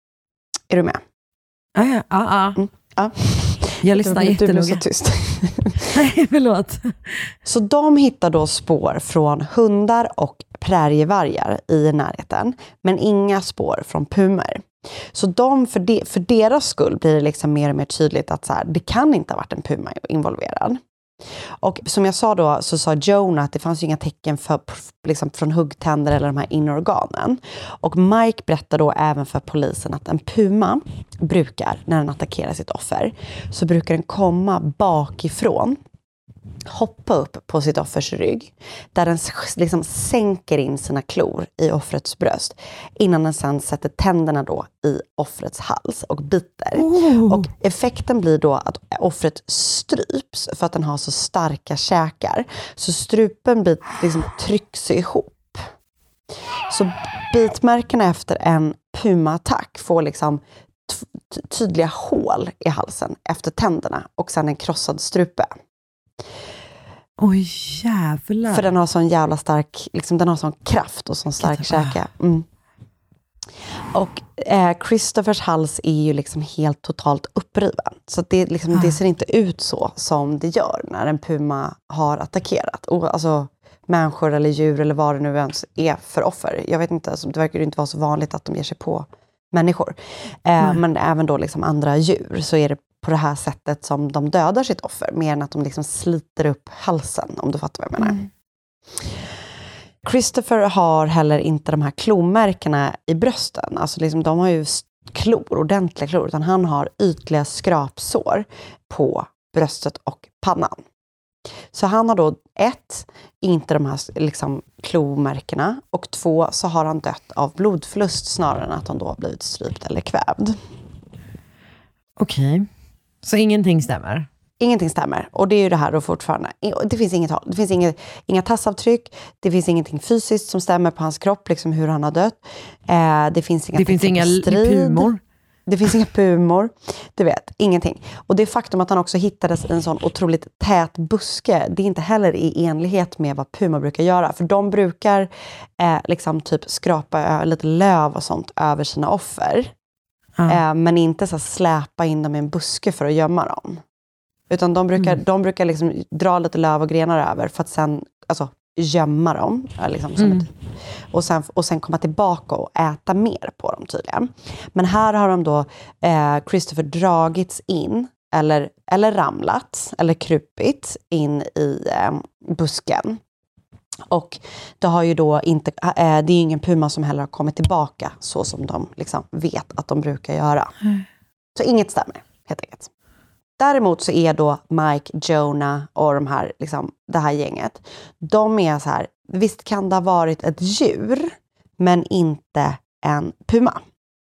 Är du med? Ja, ja, ja. Mm, ja. Jag lyssnar jättenoga. Du blev så tyst. Nej, förlåt. Så de hittar då spår från hundar och prärievargar i närheten, men inga spår från pumor. Så de, för, de, för deras skull blir det liksom mer och mer tydligt att så här, det kan inte ha varit en puma involverad. Och som jag sa då så sa Jonah att det fanns ju inga tecken för, liksom, från huggtänder eller de här inorganen. Och Mike berättar då även för polisen att en puma brukar, när den attackerar sitt offer, så brukar den komma bakifrån, hoppa upp på sitt offers rygg, där den liksom sänker in sina klor i offrets bröst innan den sen sätter tänderna då i offrets hals och biter. Oh. Och effekten blir då att offret stryps för att den har så starka käkar. Så strupen blir, liksom, trycks ihop. Så bitmärkena efter en puma-attack får liksom t- tydliga hål i halsen efter tänderna och sen en krossad strupe. Oj, jävlar. För den har sån jävla stark, liksom, den har sån kraft och sån stark käke. Mm. Och eh, Christophers hals är ju liksom helt totalt uppriven. Så det, liksom, ah. det ser inte ut så som det gör när en puma har attackerat. Och, alltså människor eller djur eller vad det nu ens är för offer. Jag vet inte, alltså, det verkar ju inte vara så vanligt att de ger sig på människor. Eh, men även då liksom andra djur så är det på det här sättet som de dödar sitt offer. Mer än att de liksom sliter upp halsen, om du fattar vad jag menar. Mm. Christopher har heller inte de här klomärkena i brösten. Alltså liksom, de har ju klor, ordentliga klor. Utan han har ytliga skrapsår på bröstet och pannan. Så han har då ett, inte de här liksom, klomärkena. Och två, så har han dött av blodförlust snarare än att han då har blivit strypt eller kvävd. Okej. Okay. Så ingenting stämmer? Ingenting stämmer. Och det är ju det här då fortfarande. Det finns inget Det finns inga, inga tassavtryck. Det finns ingenting fysiskt som stämmer på hans kropp. Liksom hur han har dött. Eh, det finns inga, det finns inga pumor. Det finns inga pumor. Du vet, ingenting. Och det faktum att han också hittades i en sån otroligt tät buske. Det är inte heller i enlighet med vad pumor brukar göra. För de brukar eh, liksom typ skrapa lite löv och sånt över sina offer. Mm. Eh, men inte så släpa in dem i en buske för att gömma dem. Utan de brukar, mm. de brukar liksom dra lite löv och grenar över för att sen alltså, gömma dem. Liksom, som mm. ett, och, sen, och sen komma tillbaka och äta mer på dem tydligen. Men här har de då eh, Christopher dragits in eller, eller ramlat eller krupit in i eh, busken. Och det har ju då inte, äh, det är ju ingen puma som heller har kommit tillbaka så som de liksom vet att de brukar göra. Mm. Så inget stämmer, helt enkelt. Däremot så är då Mike, Jonah och de här, liksom, det här gänget, de är så här, visst kan det ha varit ett djur, men inte en puma.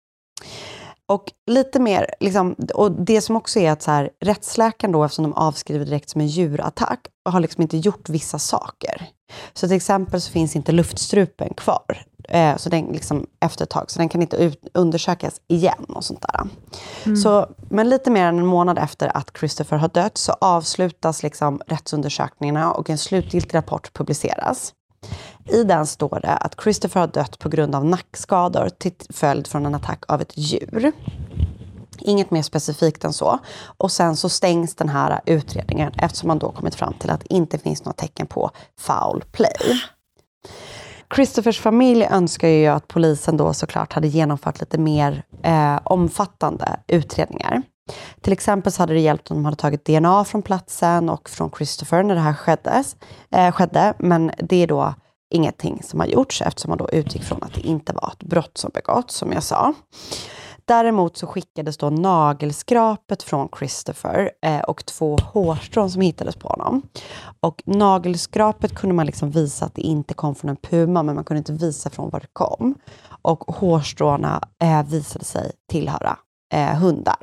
Och lite mer, liksom, och det som också är att så här, rättsläkaren då, eftersom de avskriver direkt som en djurattack, har liksom inte gjort vissa saker. Så till exempel så finns inte luftstrupen kvar. Eh, så den liksom efter ett tag, så den kan inte ut, undersökas igen och sånt där. Mm. Så, men lite mer än en månad efter att Christopher har dött så avslutas liksom rättsundersökningarna och en slutgiltig rapport publiceras. I den står det att Christopher har dött på grund av nackskador till följd från en attack av ett djur. Inget mer specifikt än så. Och sen så stängs den här utredningen eftersom man då kommit fram till att det inte finns några tecken på foul play. Christophers familj önskar ju att polisen då såklart hade genomfört lite mer eh, omfattande utredningar. Till exempel så hade det hjälpt om de hade tagit D N A från platsen och från Christopher när det här skeddes, eh, skedde. Men det är då ingenting som har gjorts eftersom man då utgick från att det inte var ett brott som begått, som jag sa. Däremot så skickades då nagelskrapet från Christopher eh, och två hårstrån som hittades på honom. Och nagelskrapet kunde man liksom visa att det inte kom från en puma, men man kunde inte visa från var det kom. Och hårstråna eh, visade sig tillhöra eh, hundar.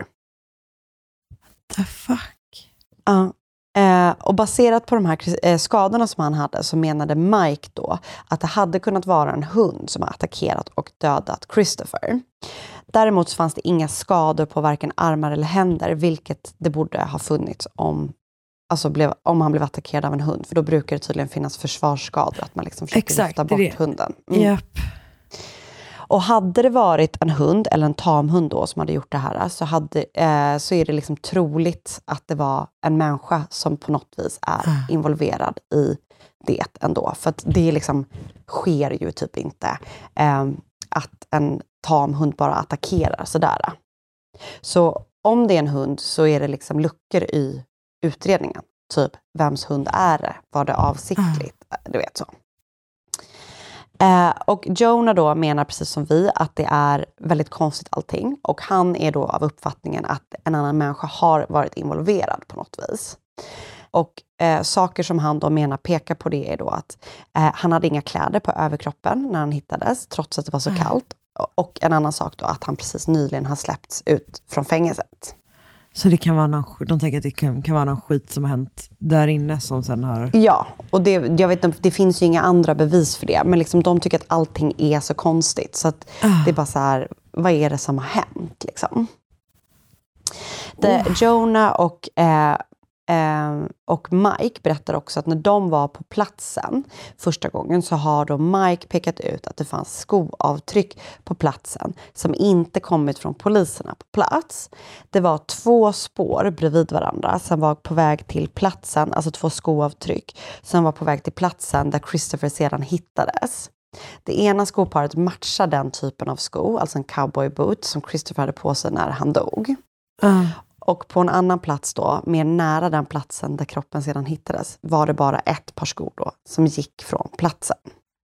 The fuck? Ja. Uh. Eh, och baserat på de här eh, skadorna som han hade så menade Mike då att det hade kunnat vara en hund som har attackerat och dödat Christopher. Däremot så fanns det inga skador på varken armar eller händer, vilket det borde ha funnits om, alltså blev, om han blev attackerad av en hund. För då brukar det tydligen finnas försvarsskador, att man liksom försöker lyfta bort det. hunden. Mm. Yep. Och hade det varit en hund eller en tamhund då som hade gjort det här, så, hade, eh, så är det liksom troligt att det var en människa som på något vis är mm. involverad i det ändå. För att det liksom sker ju typ inte eh, att en tamhund bara attackerar sådär. Så om det är en hund så är det liksom luckor i utredningen. Typ, vems hund är det? Var det avsiktligt? Mm. Du vet så. Eh, och Jonah då menar precis som vi att det är väldigt konstigt allting. Och han är då av uppfattningen att en annan människa har varit involverad på något vis. Och eh, saker som han då menar pekar på det är då att eh, han hade inga kläder på överkroppen när han hittades, trots att det var så mm. kallt. Och en annan sak då att han precis nyligen har släppts ut från fängelset. Så det kan vara någon, de tänker att det kan, kan vara någon skit som har hänt där inne som sen har... Ja, och det, jag vet inte, det finns ju inga andra bevis för det. Men liksom de tycker att allting är så konstigt. Så att uh. det är bara så här, vad är det som har hänt liksom? Det, uh. Jonah och, eh, eh, och Mike berättar också att när de var på platsen första gången så har då Mike pekat ut att det fanns skoavtryck på platsen som inte kommit från poliserna på plats. Det var två spår bredvid varandra som var på väg till platsen, alltså två skoavtryck som var på väg till platsen där Christopher sedan hittades. Det ena skoparet matchar den typen av sko, alltså en cowboy boot som Christopher hade på sig när han dog. Uh. Och på en annan plats då, mer nära den platsen där kroppen sedan hittades, var det bara ett par skor då som gick från platsen.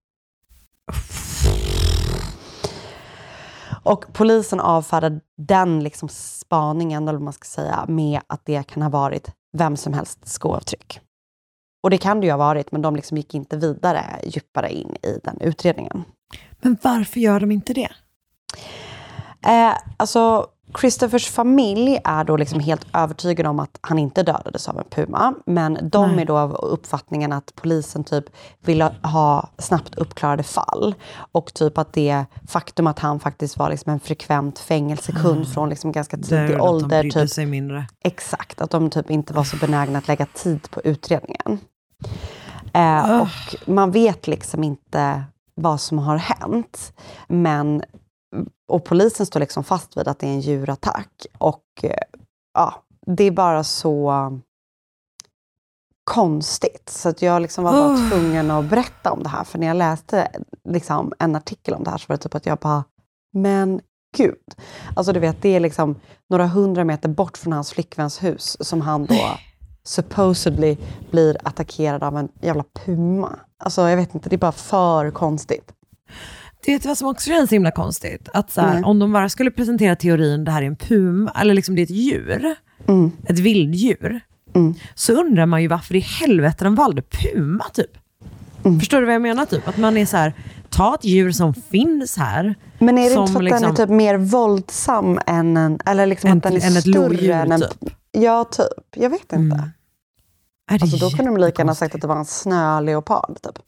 Och polisen avfärdade den liksom spaningen, eller vad man ska säga, med att det kan ha varit vem som helst skoavtryck. Och det kan det ju ha varit, men de liksom gick inte vidare djupare in i den utredningen. Men varför gör de inte det? Eh, alltså... Christophers familj är då liksom helt övertygad om att han inte dödades av en puma. Men de Nej. är då av uppfattningen att polisen typ vill ha snabbt uppklarade fall. Och typ att det faktum att han faktiskt var liksom en frekvent fängelsekund mm. från liksom ganska tidig ålder. De typ, sig mindre. Exakt, att de typ inte var så benägna att lägga tid på utredningen. Eh, oh. Och man vet liksom inte vad som har hänt. Men... Och polisen står liksom fast vid att det är en djurattack. Och ja, det är bara så konstigt. Så att jag liksom var bara oh. tvungen att berätta om det här. För när jag läste liksom en artikel om det här så var det typ att jag bara, men gud. Alltså du vet, det är liksom några hundra meter bort från hans flickväns hus som han då supposedly blir attackerad av en jävla puma. Alltså jag vet inte, det är bara för konstigt. Det vet vad som också känns så himla konstigt. Att så här, mm. om de bara skulle presentera teorin det här är en puma, eller liksom det är ett djur, mm. ett vilddjur, mm. så undrar man ju varför i helvete de valde puma typ. Mm. Förstår du vad jag menar typ? Att man är så här, ta ett djur som finns här. Men är det som, inte för att liksom, den är typ mer våldsam än en, eller liksom en, att den är än ett större än en, typ? Ja, typ. Jag vet inte. Mm. Alltså då kunde de lika gärna sagt att det var en snöleopard typ.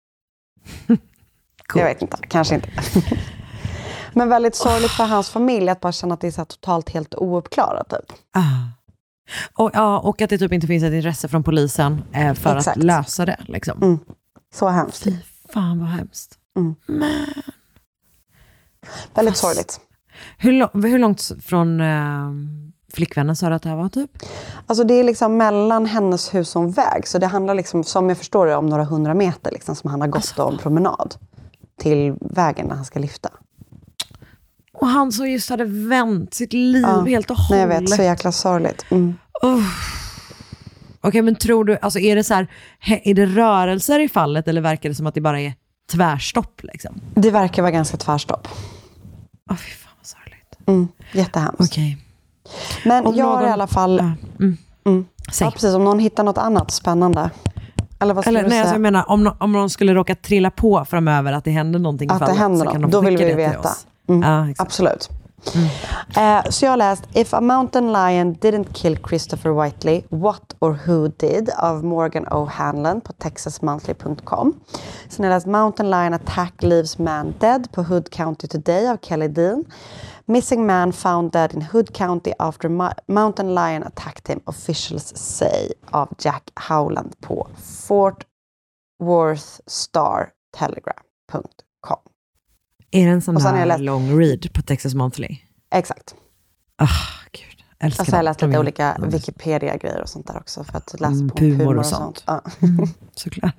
Cool. Jag vet inte, kanske inte. Men väldigt sorgligt för hans familj att bara känna att det är så totalt helt ouppklarat typ. Ah. Och, ja, och att det typ inte finns ett intresse från polisen eh, för Exakt. att lösa det. Liksom. Mm. Så hemskt. Fy fan vad hemskt. Mm. Men... Väldigt Fast... sorgligt. Hur, lång, hur långt från eh, flickvännen sa du att det här var typ? Alltså det är liksom mellan hennes hus och väg. Så det handlar liksom, som jag förstår det, om några hundra meter liksom, som han har gått alltså, om promenad till vägen när han ska lyfta. Och han så just hade vänt sitt liv ja. helt och hållet. Nej, jag vet, så jäkla sorgligt. Mm. Uh. Okej, okay, men tror du, alltså är det så här, är det rörelser i fallet eller verkar det som att det bara är tvärstopp liksom? Det verkar vara ganska tvärstopp. Åh, oh, fy fan vad sorgligt. Mm, jättehemskt. Okej. Okay. Men om jag någon... i alla fall... Ja, mm. Mm. Ja, precis. Om någon hittar något annat spännande. Eller vad skulle Eller, du nej, säga? Alltså jag menar, om, om någon skulle råka trilla på framöver att det händer någonting att i fallet. Det händer så kan något. de Då vill vi det veta. Mm. Ja, absolut. Mm. Uh, så jag har läst If a mountain lion didn't kill Christopher Whiteley, what or who did av Morgan O'Hanlon på texas monthly dot com. Sen har jag läst Mountain Lion Attack Leaves Man Dead på Hood County Today av Kelly Dean. Missing man found dead in Hood County after ma- mountain lion attacked him, officials say av Jack Howland på Fort Worth Star Telegram dot com. Är det en sån här läst... long read på Texas Monthly? Exakt. Ah, gud. Älskar alltså jag har läst lite de olika är... Wikipedia-grejer och sånt där också för att läsa mm, på humor, humor och sånt. sånt. Ja. Mm, såklart.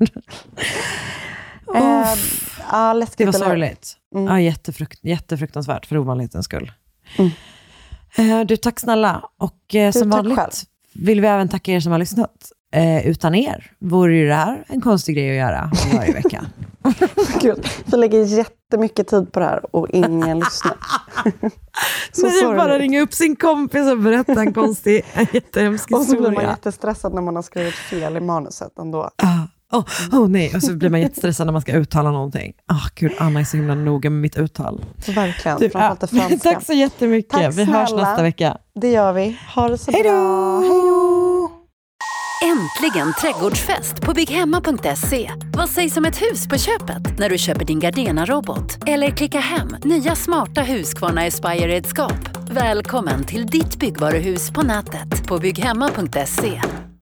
eh, ja, läskigt. Det var sorgligt. Mm. Ja, jättefrukt, jättefruktansvärt för ovanlighetens skull. Mm. Eh, du, tack snälla. Och eh, som vanligt själv. Vill vi även tacka er som har lyssnat. Eh, utan er vore ju det här en konstig grej att göra varje vecka. Gud, vi lägger jättemycket tid på det här och ingen lyssnar. Så men det bara ringa upp sin kompis och berätta en konstig, en jättehemsk historia. Och så blir man jättestressad när man har skrivit fel i manuset ändå. Uh, oh, oh nej, och så blir man jättestressad när man ska uttala någonting. Ah, oh, gud, Anna är så himla noga med mitt uttal. Så verkligen, typ, framförallt det franska. Tack så jättemycket, tack, vi hörs nästa vecka. Det gör vi, ha det så Hejdå! bra. Hej då! Äntligen trädgårdsfest på bygghemma punkt se. Vad sägs om ett hus på köpet när du köper din Gardena-robot? Eller klicka hem nya smarta Husqvarna Aspire-redskap. Välkommen till ditt byggvaruhus på nätet på bygghemma punkt se.